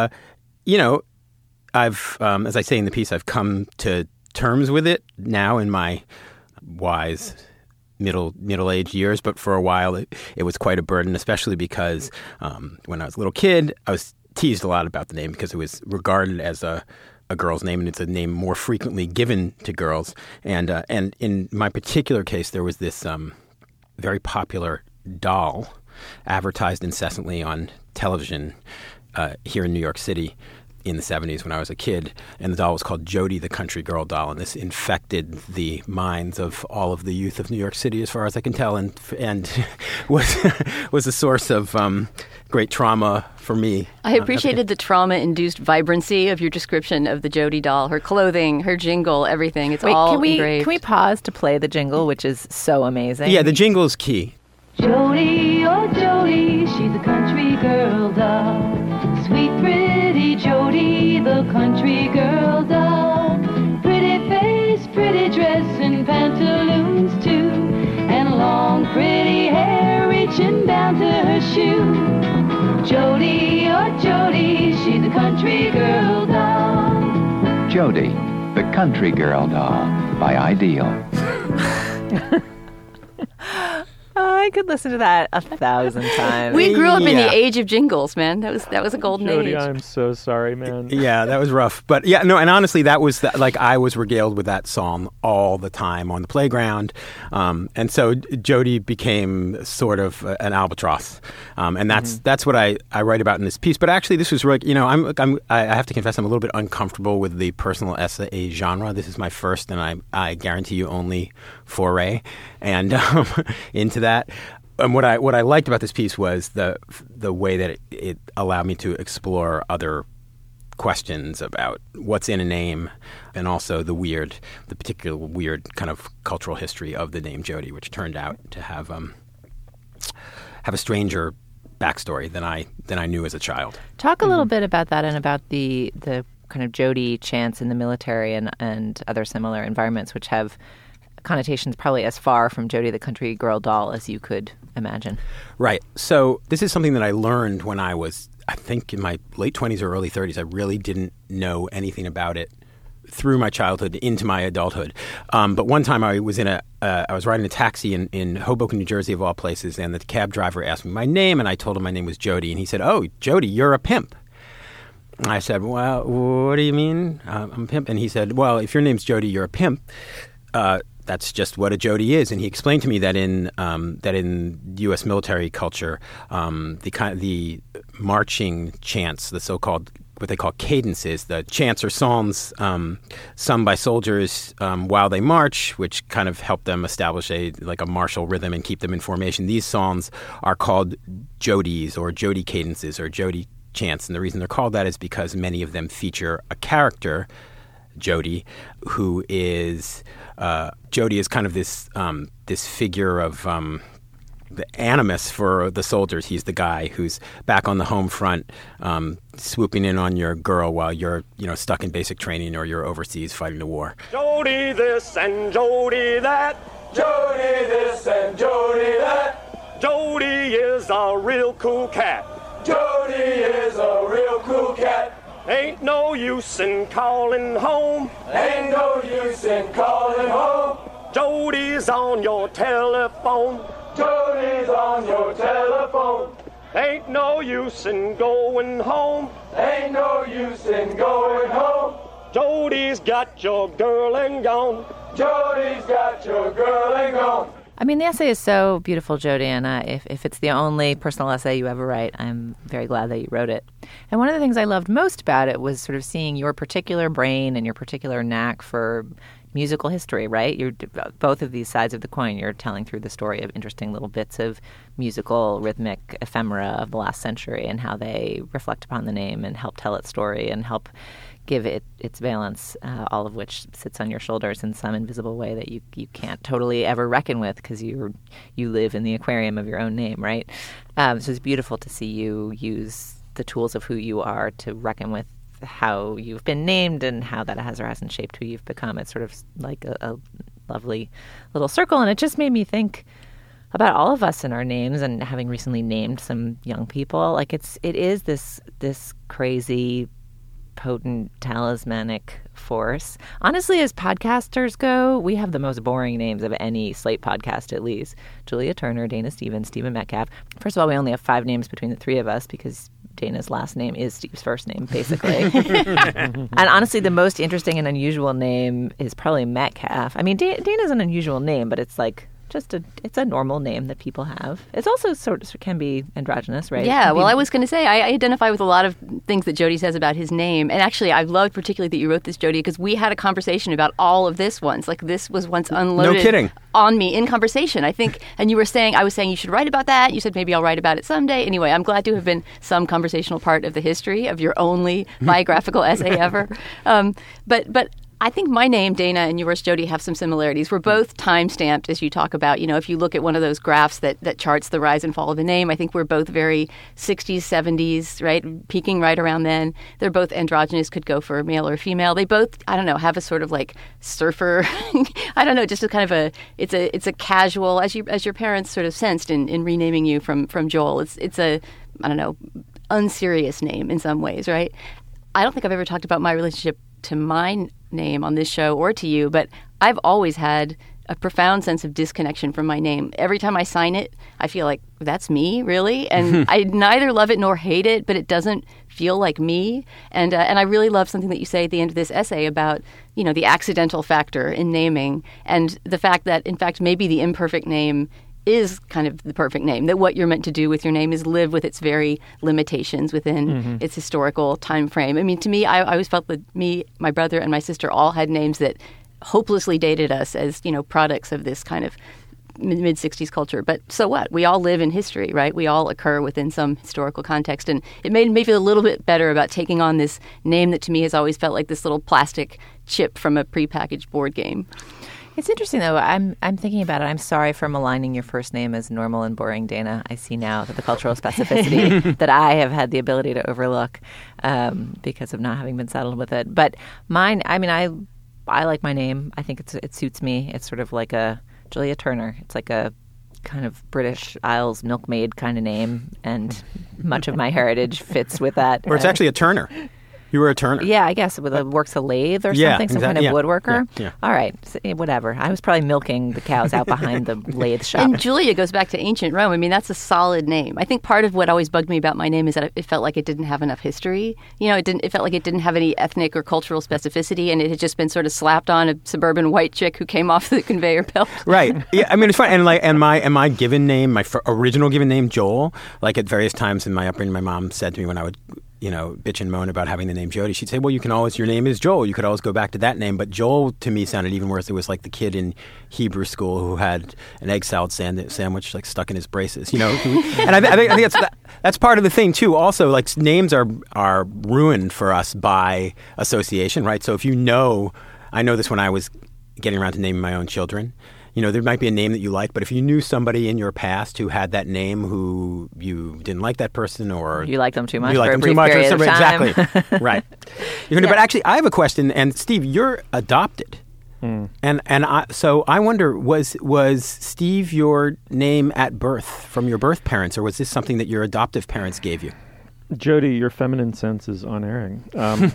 [SPEAKER 7] I've, as I say in the piece, I've come to terms with it now in my wise middle-aged years, but for a while it was quite a burden, especially because when I was a little kid, I was teased a lot about the name because it was regarded as a girl's name, and it's a name more frequently given to girls. And in my particular case, there was this very popular doll advertised incessantly on television here in New York City in the 70s when I was a kid, and the doll was called Jody the Country Girl Doll, and this infected the minds of all of the youth of New York City, as far as I can tell, and was a source of great trauma for me.
[SPEAKER 5] I appreciated the trauma-induced vibrancy of your description of the Jody doll, her clothing, her jingle, everything. It's all engraved.
[SPEAKER 4] Can we pause to play the jingle, which is so amazing?
[SPEAKER 7] Yeah, the jingle is key.
[SPEAKER 8] Jody, oh Jody, she's a country girl doll. Sweet, pretty Jody, the country girl doll. Pretty face, pretty dress, and pantaloons too. And long, pretty hair reaching down to her shoe. Jody, oh Jody, she's a country girl doll.
[SPEAKER 9] Jody, the country girl doll, by Ideal.
[SPEAKER 4] I could listen to that 1,000 times.
[SPEAKER 5] We grew up in the age of jingles, man. That was a golden
[SPEAKER 3] Jody,
[SPEAKER 5] age.
[SPEAKER 3] I'm so sorry, man.
[SPEAKER 7] Yeah, that was rough. But yeah, no, and honestly, that was I was regaled with that song all the time on the playground. And so Jody became sort of an albatross. And that's what I write about in this piece. But actually, this was really, I have to confess, I'm a little bit uncomfortable with the personal essay genre. This is my first, and I guarantee you only foray and into that. And what I liked about this piece was the way that it allowed me to explore other questions about what's in a name, and also the particular weird kind of cultural history of the name Jody, which turned out to have a stranger backstory than I knew as a child.
[SPEAKER 4] Talk a little bit about that and about the kind of Jody chants in the military and other similar environments, which have connotations probably as far from Jody the Country Girl Doll as you could imagine. Right.
[SPEAKER 7] So this is something that I learned when I was, I think, in my late 20s or early 30s. I really didn't know anything about it through my childhood into my adulthood. But one time I was I was riding a taxi in Hoboken, New Jersey, of all places, and the cab driver asked me my name, and I told him my name was Jody, and he said, "Oh, Jody, you're a pimp." I said, "Well, what do you mean? I'm a pimp?" And he said, "Well, if your name's Jody, you're a pimp. That's just what a Jody is." And he explained to me that in U.S. military culture, the marching chants, the so-called what they call cadences, the chants or psalms sung by soldiers while they march, which kind of help them establish a martial rhythm and keep them in formation. These psalms are called Jodies or Jody cadences or Jody chants, and the reason they're called that is because many of them feature a character, Jody, who is Jody is kind of this figure of the animus for the soldiers. He's the guy who's back on the home front, swooping in on your girl while you're stuck in basic training or you're overseas fighting the war.
[SPEAKER 10] Jody this and Jody that. Jody this and Jody that. Jody is a real cool cat. Jody is a real cool cat. Ain't no use in calling home. Ain't no use in calling home. Jody's on your telephone. Jody's on your telephone. Ain't no use in going home. Ain't no use in going home. Jody's got your girl and gone. Jody's got your girl and gone.
[SPEAKER 4] I mean, the essay is so beautiful, Jody, and if it's the only personal essay you ever write, I'm very glad that you wrote it. And one of the things I loved most about it was sort of seeing your particular brain and your particular knack for musical history, right? You're both of these sides of the coin. You're telling through the story of interesting little bits of musical, rhythmic ephemera of the last century and how they reflect upon the name and help tell its story and help give it its valence, all of which sits on your shoulders in some invisible way that you can't totally ever reckon with because you live in the aquarium of your own name, right? So it's beautiful to see you use the tools of who you are to reckon with how you've been named and how that has or hasn't shaped who you've become. It's sort of like a lovely little circle, and it just made me think about all of us and our names, and having recently named some young people. Like it is this crazy, potent, talismanic force. Honestly, as podcasters go, we have the most boring names of any Slate podcast, at least. Julia Turner, Dana Stevens, Stephen Metcalf. First of all, we only have 5 names between the 3 of us because Dana's last name is Steve's first name, basically. And honestly, the most interesting and unusual name is probably Metcalf. I mean, Dana's an unusual name, but it's like it's a normal name that people have. It's also sort of can be androgynous, right?
[SPEAKER 5] Yeah, well, I was going to say, I identify with a lot of things that Jody says about his name. And actually, I loved particularly that you wrote this, Jody, because we had a conversation about all of this once. Like, this was once unloaded
[SPEAKER 7] No kidding.
[SPEAKER 5] On me in conversation, I think. And you were saying, I was saying you should write about that. You said maybe I'll write about it someday. Anyway, I'm glad to have been some conversational part of the history of your only biographical essay ever. But I think my name, Dana, and yours, Jody, have some similarities. We're both time-stamped, as you talk about. You know, if you look at one of those graphs that charts the rise and fall of the name, I think we're both very 60s, 70s, right? Peaking right around then. They're both androgynous, could go for male or female. They both, I don't know, have a sort of like surfer, I don't know, just a kind of it's a casual, as your parents sort of sensed in renaming you from Joel. It's a, I don't know, unserious name in some ways, right? I don't think I've ever talked about my relationship to my name on this show or to you, but I've always had a profound sense of disconnection from my name. Every time I sign it, I feel like, that's me, really? And I neither love it nor hate it, but it doesn't feel like me. And I really love something that you say at the end of this essay about, you know, the accidental factor in naming and the fact that, in fact, maybe the imperfect name is kind of the perfect name, that what you're meant to do with your name is live with its very limitations within its historical time frame. I mean, to me, I always felt that me, my brother, and my sister all had names that hopelessly dated us as, you know, products of this kind of mid-60s culture. But so what? We all live in history, right? We all occur within some historical context. And it made me feel a little bit better about taking on this name that to me has always felt like this little plastic chip from a prepackaged board game.
[SPEAKER 4] It's interesting, though. I'm thinking about it. I'm sorry for maligning your first name as normal and boring, Dana. I see now that the cultural specificity that I have had the ability to overlook because of not having been settled with it. But mine, I mean, I like my name. I think it suits me. It's sort of like a Julia Turner. It's like a kind of British Isles milkmaid kind of name, and much of my heritage fits with that.
[SPEAKER 7] Or it's actually a Turner. You were a turner.
[SPEAKER 4] Yeah, I guess with works a lathe or something, some kind of woodworker.
[SPEAKER 7] Yeah.
[SPEAKER 4] All right, so, whatever. I was probably milking the cows out behind the lathe shop.
[SPEAKER 5] And Julia goes back to ancient Rome. I mean, that's a solid name. I think part of what always bugged me about my name is that it felt like it didn't have enough history. You know, it felt like it didn't have any ethnic or cultural specificity, and it had just been sort of slapped on a suburban white chick who came off the conveyor belt.
[SPEAKER 7] Right. Yeah. I mean, it's fun. And my given name, my original given name, Joel. Like at various times in my upbringing, my mom said to me when I would, you know, bitch and moan about having the name Jody, she'd say, well, your name is Joel. You could always go back to that name. But Joel, to me, sounded even worse. It was like the kid in Hebrew school who had an egg salad sandwich like stuck in his braces, you know. And I think that's part of the thing, too. Also, like, names are ruined for us by association, right? So if you know, I know this when I was getting around to naming my own children. You know, there might be a name that you like, but if you knew somebody in your past who had that name who you didn't like that person or...
[SPEAKER 4] You liked them too much
[SPEAKER 7] you liked
[SPEAKER 4] for
[SPEAKER 7] them
[SPEAKER 4] a brief
[SPEAKER 7] too much,
[SPEAKER 4] period of time.
[SPEAKER 7] Exactly. Right. But actually, I have a question, and Steve, you're adopted. So I wonder, was Steve your name at birth from your birth parents, or was this something that your adoptive parents gave you?
[SPEAKER 3] Jody, your feminine sense is unerring.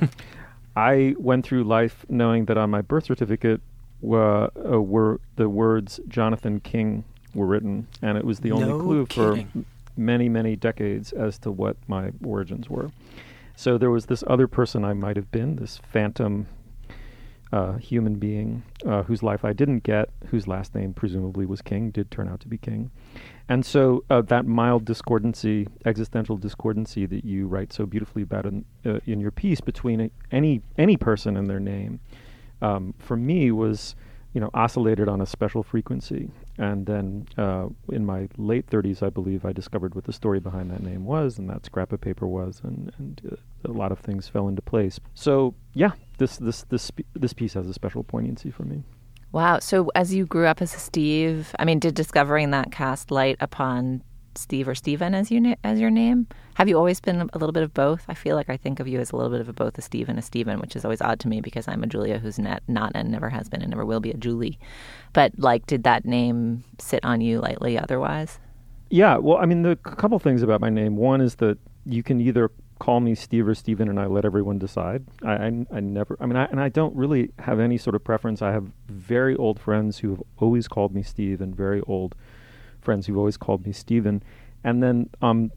[SPEAKER 3] I went through life knowing that on my birth certificate were the words Jonathan King were written, and it was the only clue for many, many decades as to what my origins were. So there was this other person I might have been, this phantom human being whose life I didn't get, whose last name presumably was King, did turn out to be King. And so that mild discordancy, existential discordancy that you write so beautifully about in your piece between any person and their name for me was, oscillated on a special frequency. And then in my late 30s, I believe, I discovered what the story behind that name was, and that scrap of paper was, and a lot of things fell into place. So yeah, this piece has a special poignancy for me.
[SPEAKER 4] Wow. So as you grew up as a Steve, did discovering that cast light upon Steve or Stephen as your name? Have you always been a little bit of both? I feel like I think of you as a little bit of both a Steve and a Stephen, which is always odd to me because I'm a Julia who's not and never has been and never will be a Julie. But did that name sit on you lightly otherwise? Yeah. Well,
[SPEAKER 3] the couple things about my name. One is that you can either call me Steve or Stephen, and I let everyone decide. I never. I don't really have any sort of preference. I have very old friends who have always called me Steve, and very old friends who've always called me Stephen. And then,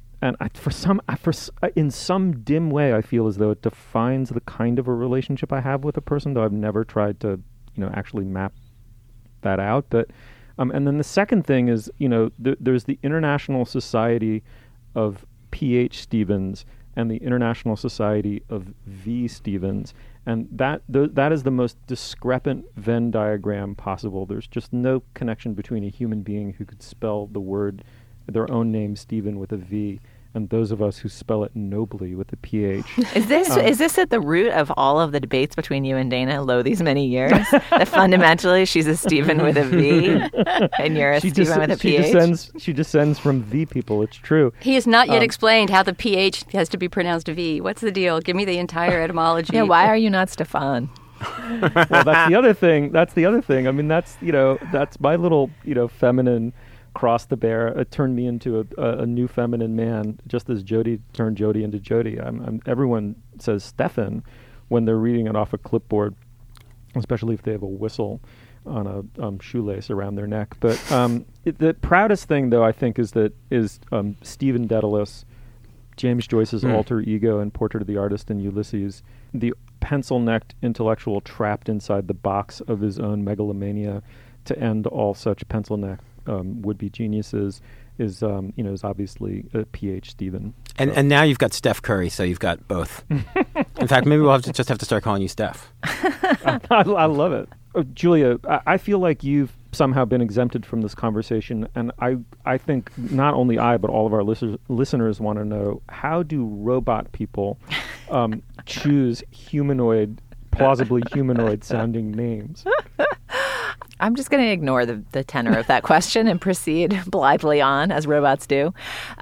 [SPEAKER 3] in some dim way, I feel as though it defines the kind of a relationship I have with a person, though I've never tried to, actually map that out. But, and then the second thing is, there's the International Society of P.H. Stevens and the International Society of V. Stevens. And that is the most discrepant Venn diagram possible. There's just no connection between a human being who could spell their own name, Stephen, with a V, and those of us who spell it nobly with a PH.
[SPEAKER 4] Is this at the root of all of the debates between you and Dana these many years? That fundamentally she's a Stephen with a V and you're a Stephen with a PH?
[SPEAKER 3] She descends from V people. It's true.
[SPEAKER 5] He has not yet explained how the PH has to be pronounced a V. What's the deal? Give me the entire etymology.
[SPEAKER 4] Yeah, why are you not Stefan?
[SPEAKER 3] Well, that's the other thing. That's my little, feminine cross the bear. It turned me into a new feminine man, just as Jody turned Jody into Jody. Everyone says Stefan when they're reading it off a clipboard, especially if they have a whistle on a shoelace around their neck. But the proudest thing, though, I think, is Stephen Dedalus, James Joyce's alter ego in Portrait of the Artist and Ulysses, the pencil-necked intellectual trapped inside the box of his own megalomania to end all such pencil-necked would-be geniuses is obviously a P.H. Stephen.
[SPEAKER 7] And now you've got Steph Curry, so you've got both. In fact, maybe we'll have to start calling you Steph.
[SPEAKER 3] I love it. Julia, I feel like you've somehow been exempted from this conversation, and I think not only I, but all of our listeners want to know, how do robot people choose plausibly humanoid-sounding names?
[SPEAKER 4] I'm just going to ignore the tenor of that question and proceed blithely on, as robots do.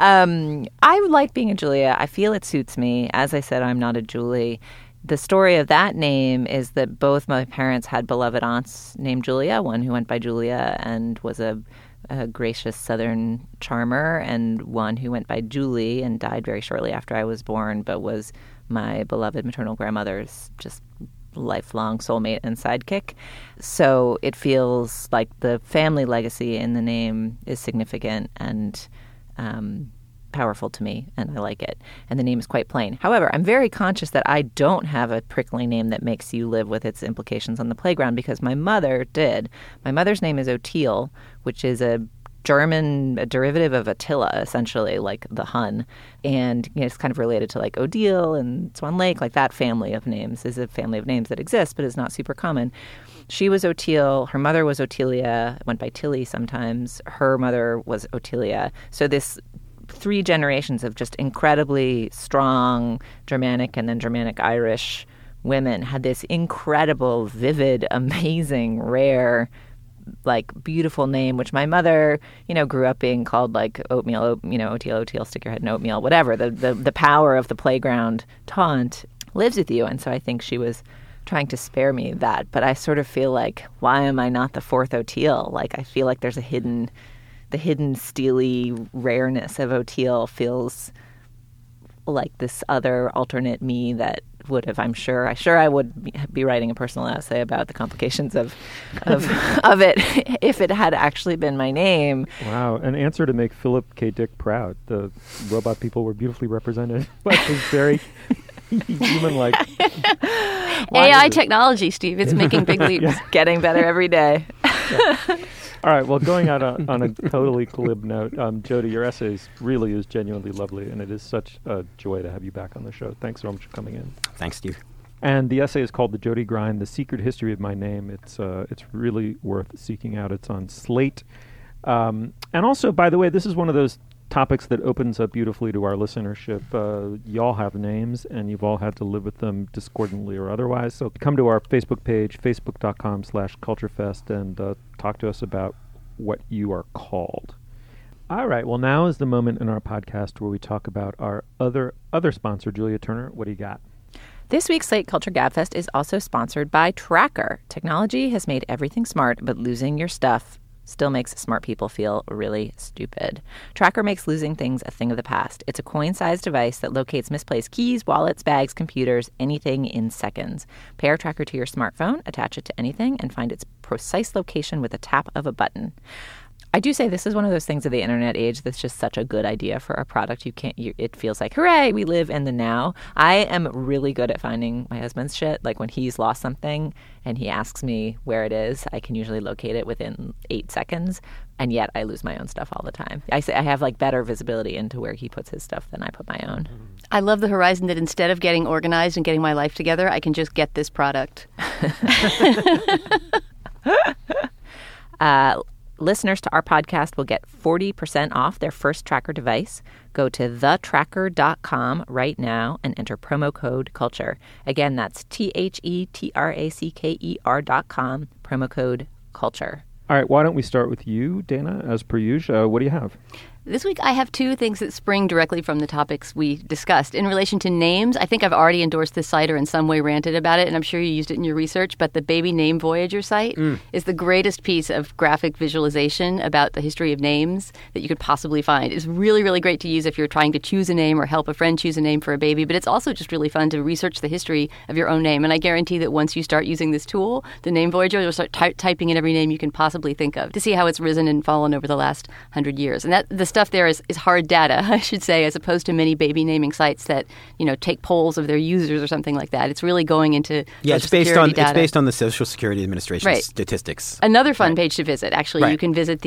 [SPEAKER 4] I like being a Julia. I feel it suits me. As I said, I'm not a Julie. The story of that name is that both my parents had beloved aunts named Julia, one who went by Julia and was a gracious Southern charmer, and one who went by Julie and died very shortly after I was born, but was my beloved maternal grandmother's just lifelong soulmate and sidekick. So it feels like the family legacy in the name is significant and powerful to me, and I like it. And the name is quite plain. However, I'm very conscious that I don't have a prickly name that makes you live with its implications on the playground, because my mother did. My mother's name is Oteil, which is a derivative of Attila, essentially, like the Hun. And it's kind of related to like Odile and Swan Lake, like that family of names is a family of names that exists, but is not super common. She was Oteil. Her mother was Otelia, went by Tilly sometimes. Her mother was Otelia. So this 3 generations of just incredibly strong Germanic and then Germanic Irish women had this incredible, vivid, amazing, rare, like beautiful name, which my mother, grew up being called like oatmeal, Oteil, stick your head in oatmeal, whatever. The power of the playground taunt lives with you. And so I think she was trying to spare me that. But I sort of feel like, why am I not the 4th Oteil? Like, I feel like there's the hidden steely rareness of Oteil feels like this other alternate me that would have, I'm sure I would be writing a personal essay about the complications of it if it had actually been my name.
[SPEAKER 3] Wow, an answer to make Philip K. Dick proud. The robot people were beautifully represented. It was very human-like.
[SPEAKER 5] AI technology, Steve, it's making big leaps.
[SPEAKER 4] Yeah. Getting better every day.
[SPEAKER 3] Yeah. All right, well, going out on a totally glib note, Jody, your essays really is genuinely lovely, and it is such a joy to have you back on the show. Thanks so much for coming in.
[SPEAKER 7] Thanks, Steve.
[SPEAKER 3] And the essay is called The Jody Grind, The Secret History of My Name. It's really worth seeking out. It's on Slate. And also, by the way, this is one of those topics that opens up beautifully to our listenership. Y'all have names, and you've all had to live with them discordantly or otherwise. So come to our Facebook page, facebook.com/culturefest, and talk to us about what you are called. All right. Well, now is the moment in our podcast where we talk about our other sponsor, Julia Turner. What do you got?
[SPEAKER 4] This week's Slate Culture Gabfest is also sponsored by Tracker. Technology has made everything smart, but losing your stuff still makes smart people feel really stupid. Tracker makes losing things a thing of the past. It's a coin-sized device that locates misplaced keys, wallets, bags, computers, anything in seconds. Pair Tracker to your smartphone, attach it to anything, and find its precise location with a tap of a button. I do say this is one of those things of the internet age that's just such a good idea for a product. It feels like, hooray, we live in the now. I am really good at finding my husband's shit. Like when he's lost something and he asks me where it is, I can usually locate it within 8 seconds. And yet I lose my own stuff all the time. I have like better visibility into where he puts his stuff than I put my own.
[SPEAKER 5] I love the horizon that instead of getting organized and getting my life together, I can just get this product.
[SPEAKER 4] Listeners to our podcast will get 40% off their first Tracker device. Go to thetracker.com right now and enter promo code CULTURE. Again, that's TheTracker.com, promo code CULTURE.
[SPEAKER 3] All right, why don't we start with you, Dana, as per usual. What do you have?
[SPEAKER 5] This week, I have two things that spring directly from the topics we discussed. In relation to names, I think I've already endorsed this site or in some way ranted about it, and I'm sure you used it in your research, but the Baby Name Voyager site is the greatest piece of graphic visualization about the history of names that you could possibly find. It's really, really great to use if you're trying to choose a name or help a friend choose a name for a baby, but it's also just really fun to research the history of your own name. And I guarantee that once you start using this tool, the Name Voyager, you'll start typing in every name you can possibly think of to see how it's risen and fallen over the last 100 years. And the stuff there is hard data, I should say, as opposed to many baby naming sites that, take polls of their users or something like that. It's really going into
[SPEAKER 7] it's based on the Social Security Administration statistics.
[SPEAKER 5] Another fun page to visit. Actually, you can visit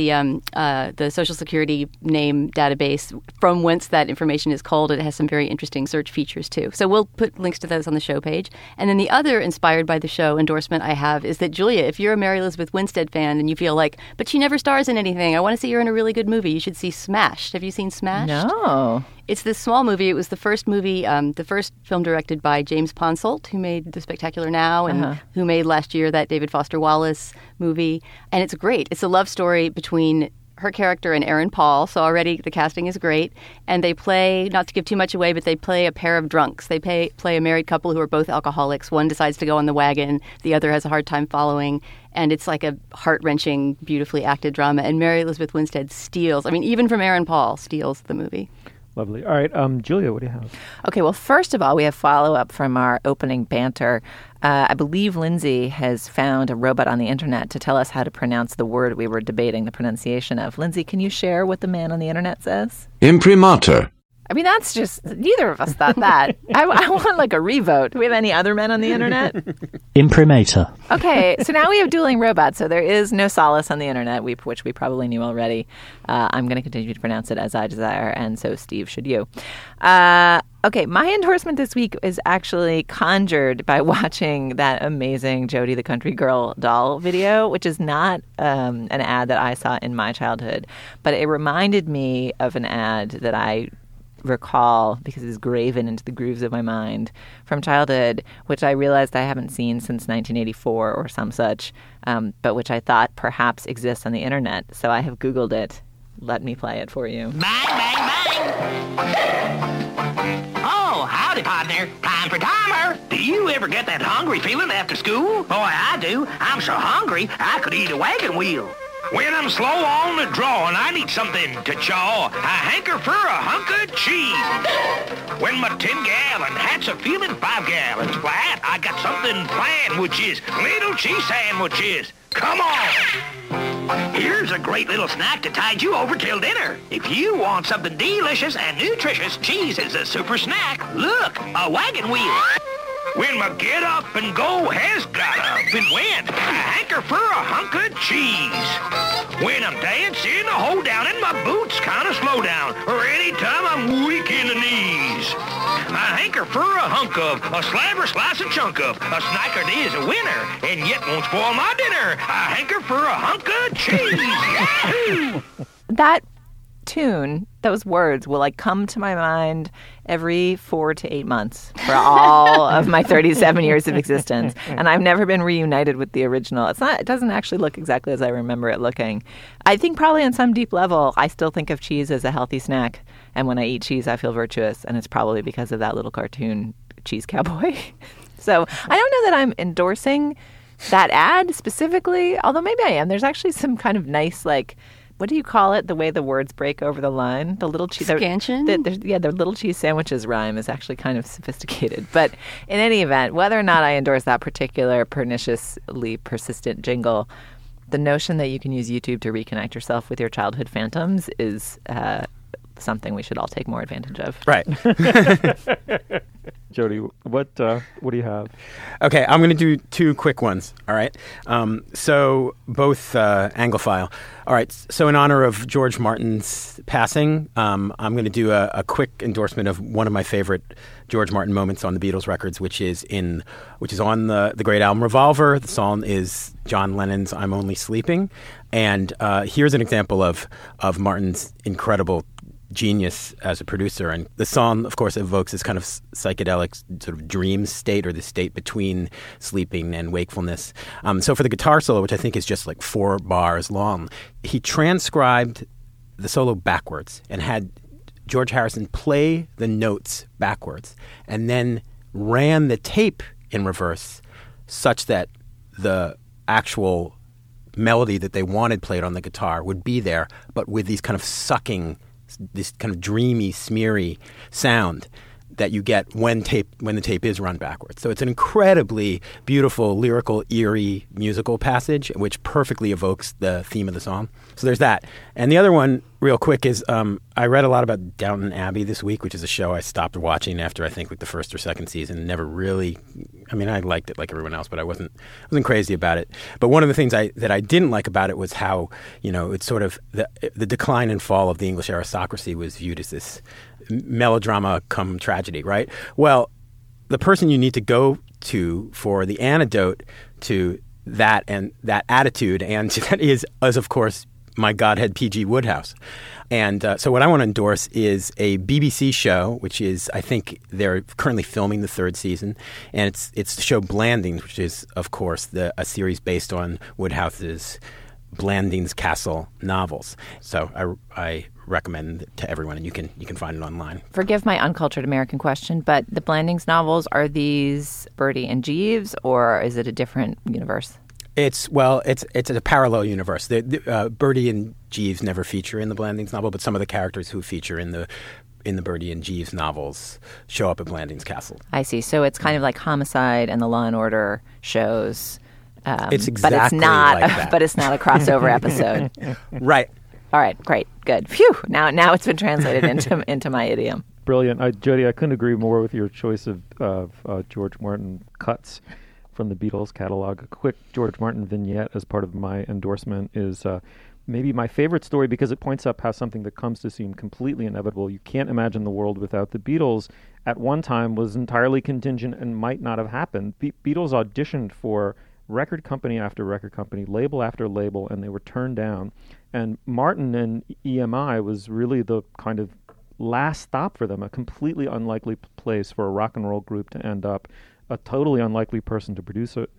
[SPEAKER 5] the Social Security name database from whence that information is culled. It has some very interesting search features too. So we'll put links to those on the show page. And then the other inspired by the show endorsement I have is that, Julia, if you're a Mary Elizabeth Winstead fan and you feel like, but she never stars in anything, I want to see her in a really good movie, you should see Smashed. Have you seen Smashed?
[SPEAKER 4] No.
[SPEAKER 5] It's this small movie. It was the first movie, the first film directed by James Ponsoldt, who made The Spectacular Now and who made last year that David Foster Wallace movie. And it's great. It's a love story between her character and Aaron Paul, so already the casting is great. And they play, not to give too much away, but they play a pair of drunks. They play a married couple who are both alcoholics. One decides to go on the wagon. The other has a hard time following. And it's like a heart-wrenching, beautifully acted drama. And Mary Elizabeth Winstead steals, even from Aaron Paul, steals the movie.
[SPEAKER 3] Lovely. All right, Julia, what do you have?
[SPEAKER 4] Okay, well, first of all, we have follow-up from our opening banter. I believe Lindsay has found a robot on the internet to tell us how to pronounce the word we were debating the pronunciation of. Lindsay, can you share what the man on the internet says?
[SPEAKER 11] Imprimatur.
[SPEAKER 4] That's just, neither of us thought that. I want like a revote. Do we have any other men on the internet?
[SPEAKER 12] Imprimatur.
[SPEAKER 4] Okay, so now we have dueling robots, so there is no solace on the internet, which we probably knew already. I'm going to continue to pronounce it as I desire, and so Steve should you. Okay, my endorsement this week is actually conjured by watching that amazing Jody the Country Girl doll video, which is not an ad that I saw in my childhood, but it reminded me of an ad that I recall because it's graven into the grooves of my mind from childhood, which I realized I haven't seen since 1984 or some such, but which I thought perhaps exists on the internet. So I have Googled it. Let me play it for you.
[SPEAKER 13] Bang, bang, bang. Oh, howdy, partner. Time for timer. Do you ever get that hungry feeling after school? Boy, I do. I'm so hungry, I could eat a wagon wheel. When I'm slow on the draw and I need something to chaw, I hanker for a hunk of cheese. When my 10-gallon hat's a feeling 5 gallons flat, I got something planned, which is little cheese sandwiches. Come on! Here's a great little snack to tide you over till dinner. If you want something delicious and nutritious, cheese is a super snack. Look, a wagon wheel. When my get up and go has got up and went, I hanker for a hunk of cheese. When I'm dancing, I hold down and my boots kind of slow down, or anytime I'm weak in the knees. I hanker fur a hunk of, a slabber slice a chunk of, a snickerty is a winner, and yet won't spoil my dinner. A hanker for a hunk of cheese. Yahoo!
[SPEAKER 4] That tune, those words will like come to my mind every 4 to 8 months for all of my 37 years of existence. And I've never been reunited with the original. It doesn't actually look exactly as I remember it looking. I think probably on some deep level, I still think of cheese as a healthy snack. And when I eat cheese, I feel virtuous. And it's probably because of that little cartoon Cheese Cowboy. So I don't know that I'm endorsing that ad specifically, although maybe I am. There's actually some kind of nice, like, what do you call it? The way the words break over the line? The little cheese.
[SPEAKER 5] Scansion?
[SPEAKER 4] The little cheese sandwiches rhyme is actually kind of sophisticated. But in any event, whether or not I endorse that particular perniciously persistent jingle, the notion that you can use YouTube to reconnect yourself with your childhood phantoms is something we should all take more advantage of.
[SPEAKER 7] Right.
[SPEAKER 3] Jody, what do you have?
[SPEAKER 7] Okay, I'm going to do two quick ones, all right? So both Anglophile. All right, so in honor of George Martin's passing, I'm going to do a quick endorsement of one of my favorite George Martin moments on the Beatles records, which is on the great album Revolver. The song is John Lennon's I'm Only Sleeping. And here's an example of Martin's incredible genius as a producer. And the song, of course, evokes this kind of psychedelic sort of dream state, or the state between sleeping and wakefulness. So for the guitar solo, which I think is just like 4 bars long, he transcribed the solo backwards and had George Harrison play the notes backwards and then ran the tape in reverse such that the actual melody that they wanted played on the guitar would be there, but with these kind of sucking, this kind of dreamy, smeary sound that you get when the tape is run backwards. So it's an incredibly beautiful, lyrical, eerie musical passage which perfectly evokes the theme of the song. So there's that. And the other one, real quick, is I read a lot about Downton Abbey this week, which is a show I stopped watching after I think like the first or second season. Never really, I mean, I liked it like everyone else, but I wasn't crazy about it. But one of the things that I didn't like about it was how, it's sort of the decline and fall of the English aristocracy was viewed as this melodrama come tragedy, right? Well, the person you need to go to for the antidote to that and that attitude and to that is of course, my Godhead P.G. Wodehouse. And so what I want to endorse is a BBC show, which is, I think they're currently filming the 3rd season. And it's the show Blandings, which is, of course, a series based on Wodehouse's Blandings Castle novels. So I recommend it to everyone, and you can find it online.
[SPEAKER 4] Forgive my uncultured American question, but the Blandings novels, are these Bertie and Jeeves, or is it a different universe?
[SPEAKER 7] It's a parallel universe. Bertie and Jeeves never feature in the Blandings novel, but some of the characters who feature in the Bertie and Jeeves novels show up at Blandings Castle.
[SPEAKER 4] I see. So it's kind of like Homicide and the Law and Order shows.
[SPEAKER 7] It's exactly
[SPEAKER 4] but it's not,
[SPEAKER 7] like that.
[SPEAKER 4] But it's not a crossover episode.
[SPEAKER 7] Right.
[SPEAKER 4] All right. Great. Good. Phew. Now it's been translated into my idiom.
[SPEAKER 3] Brilliant. Jody, I couldn't agree more with your choice of George Martin cuts from the Beatles catalog. A quick George Martin vignette as part of my endorsement is maybe my favorite story because it points up how something that comes to seem completely inevitable, you can't imagine the world without the Beatles, at one time was entirely contingent and might not have happened. Beatles auditioned for record company after record company, label after label, and they were turned down. And Martin and EMI was really the kind of last stop for them, a completely unlikely place for a rock and roll group to end up, a totally unlikely person to produce a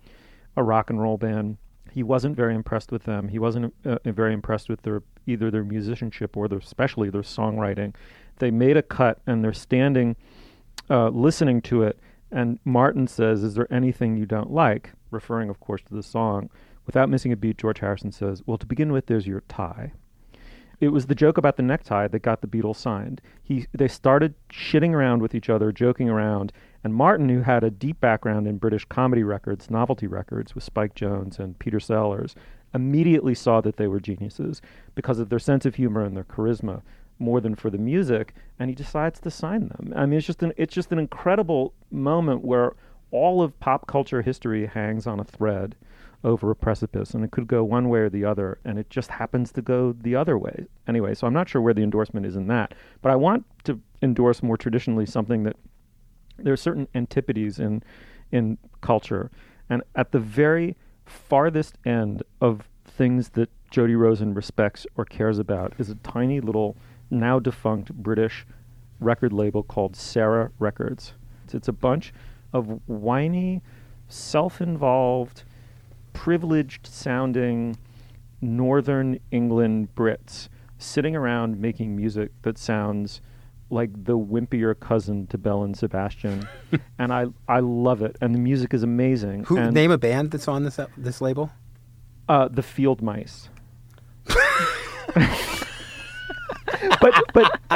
[SPEAKER 3] rock and roll band. He wasn't very impressed with them. He wasn't very impressed with either their musicianship or especially their songwriting. They made a cut, and they're standing listening to it, and Martin says, "Is there anything you don't like?" referring, of course, to the song. Without missing a beat, George Harrison says, "Well, to begin with, there's your tie." It was the joke about the necktie that got the Beatles signed. They started shitting around with each other, joking around, and Martin, who had a deep background in British comedy records, novelty records with Spike Jones and Peter Sellers, immediately saw that they were geniuses because of their sense of humor and their charisma, more than for the music, and he decides to sign them. I mean, it's just an incredible moment where all of pop culture history hangs on a thread over a precipice, and it could go one way or the other, and it just happens to go the other way. Anyway, so I'm not sure where the endorsement is in that, but I want to endorse more traditionally something that there are certain antipodes in culture. And at the very farthest end of things that Jody Rosen respects or cares about is a tiny little, now defunct British record label called Sarah Records. It's a bunch of whiny, self-involved, privileged-sounding Northern England Brits sitting around making music that sounds like the wimpier cousin to Belle and Sebastian. And I love it. And the music is amazing.
[SPEAKER 7] Name a band that's on this label?
[SPEAKER 3] The Field Mice. but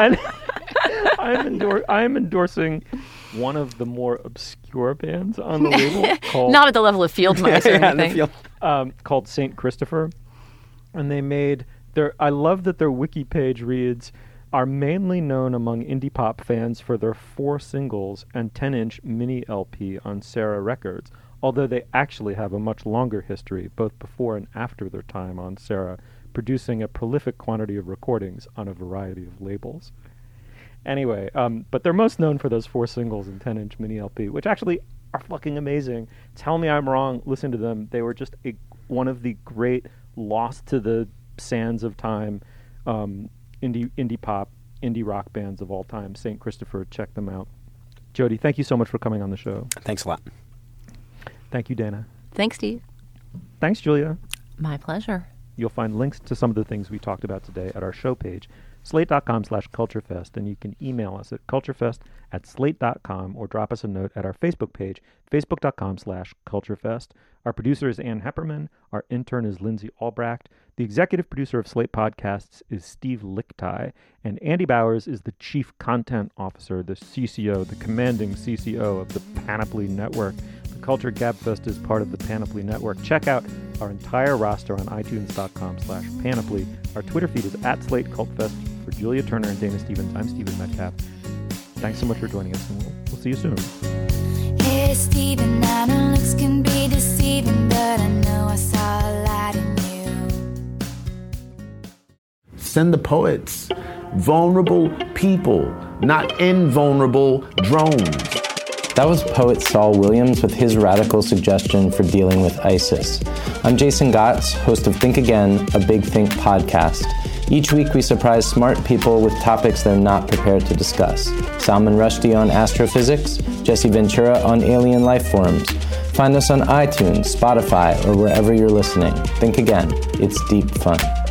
[SPEAKER 3] I'm endorsing one of the more obscure bands on the label called
[SPEAKER 5] not at the level of Field Mice or anything.
[SPEAKER 3] Called Saint Christopher, and they made I love that their wiki page reads, are mainly known among indie pop fans for their 4 singles and 10-inch mini LP on Sarah Records, although they actually have a much longer history, both before and after their time on Sarah, producing a prolific quantity of recordings on a variety of labels. Anyway, but they're most known for those 4 singles and 10-inch mini LP, which actually are fucking amazing. Tell me I'm wrong. Listen to them. They were just one of the great lost to the sands of time indie pop, indie rock bands of all time. Saint Christopher, check them out. Jody, thank you so much for coming on the show.
[SPEAKER 7] Thanks a lot.
[SPEAKER 3] Thank you, Dana.
[SPEAKER 5] Thanks, Steve.
[SPEAKER 3] Thanks, Julia.
[SPEAKER 4] My pleasure.
[SPEAKER 3] You'll find links to some of the things we talked about today at our show page, slate.com/culturefest, and you can email us at culturefest@slate.com or drop us a note at our Facebook page, facebook.com/culturefest. Our producer is Ann Hepperman. Our intern is Lindsay Albrecht. The executive producer of Slate Podcasts is Steve Lickteig, and Andy Bowers is the chief content officer, the CCO, the commanding CCO of the Panoply Network. The Culture Gabfest is part of the Panoply Network. Check out our entire roster on itunes.com/panoply. Our Twitter feed is @SlateCultFest. For Julia Turner and Dana Stevens, I'm Stephen Metcalf. Thanks so much for joining us, and we'll see you soon.
[SPEAKER 11] Hey, Stephen, I know looks can be deceiving, but I know I saw a light in you.
[SPEAKER 12] Send the poets. Vulnerable people, not invulnerable drones.
[SPEAKER 14] That was poet Saul Williams with his radical suggestion for dealing with ISIS. I'm Jason Gotts, host of Think Again, a Big Think podcast. Each week we surprise smart people with topics they're not prepared to discuss. Salman Rushdie on astrophysics, Jesse Ventura on alien life forms. Find us on iTunes, Spotify, or wherever you're listening. Think Again. It's deep fun.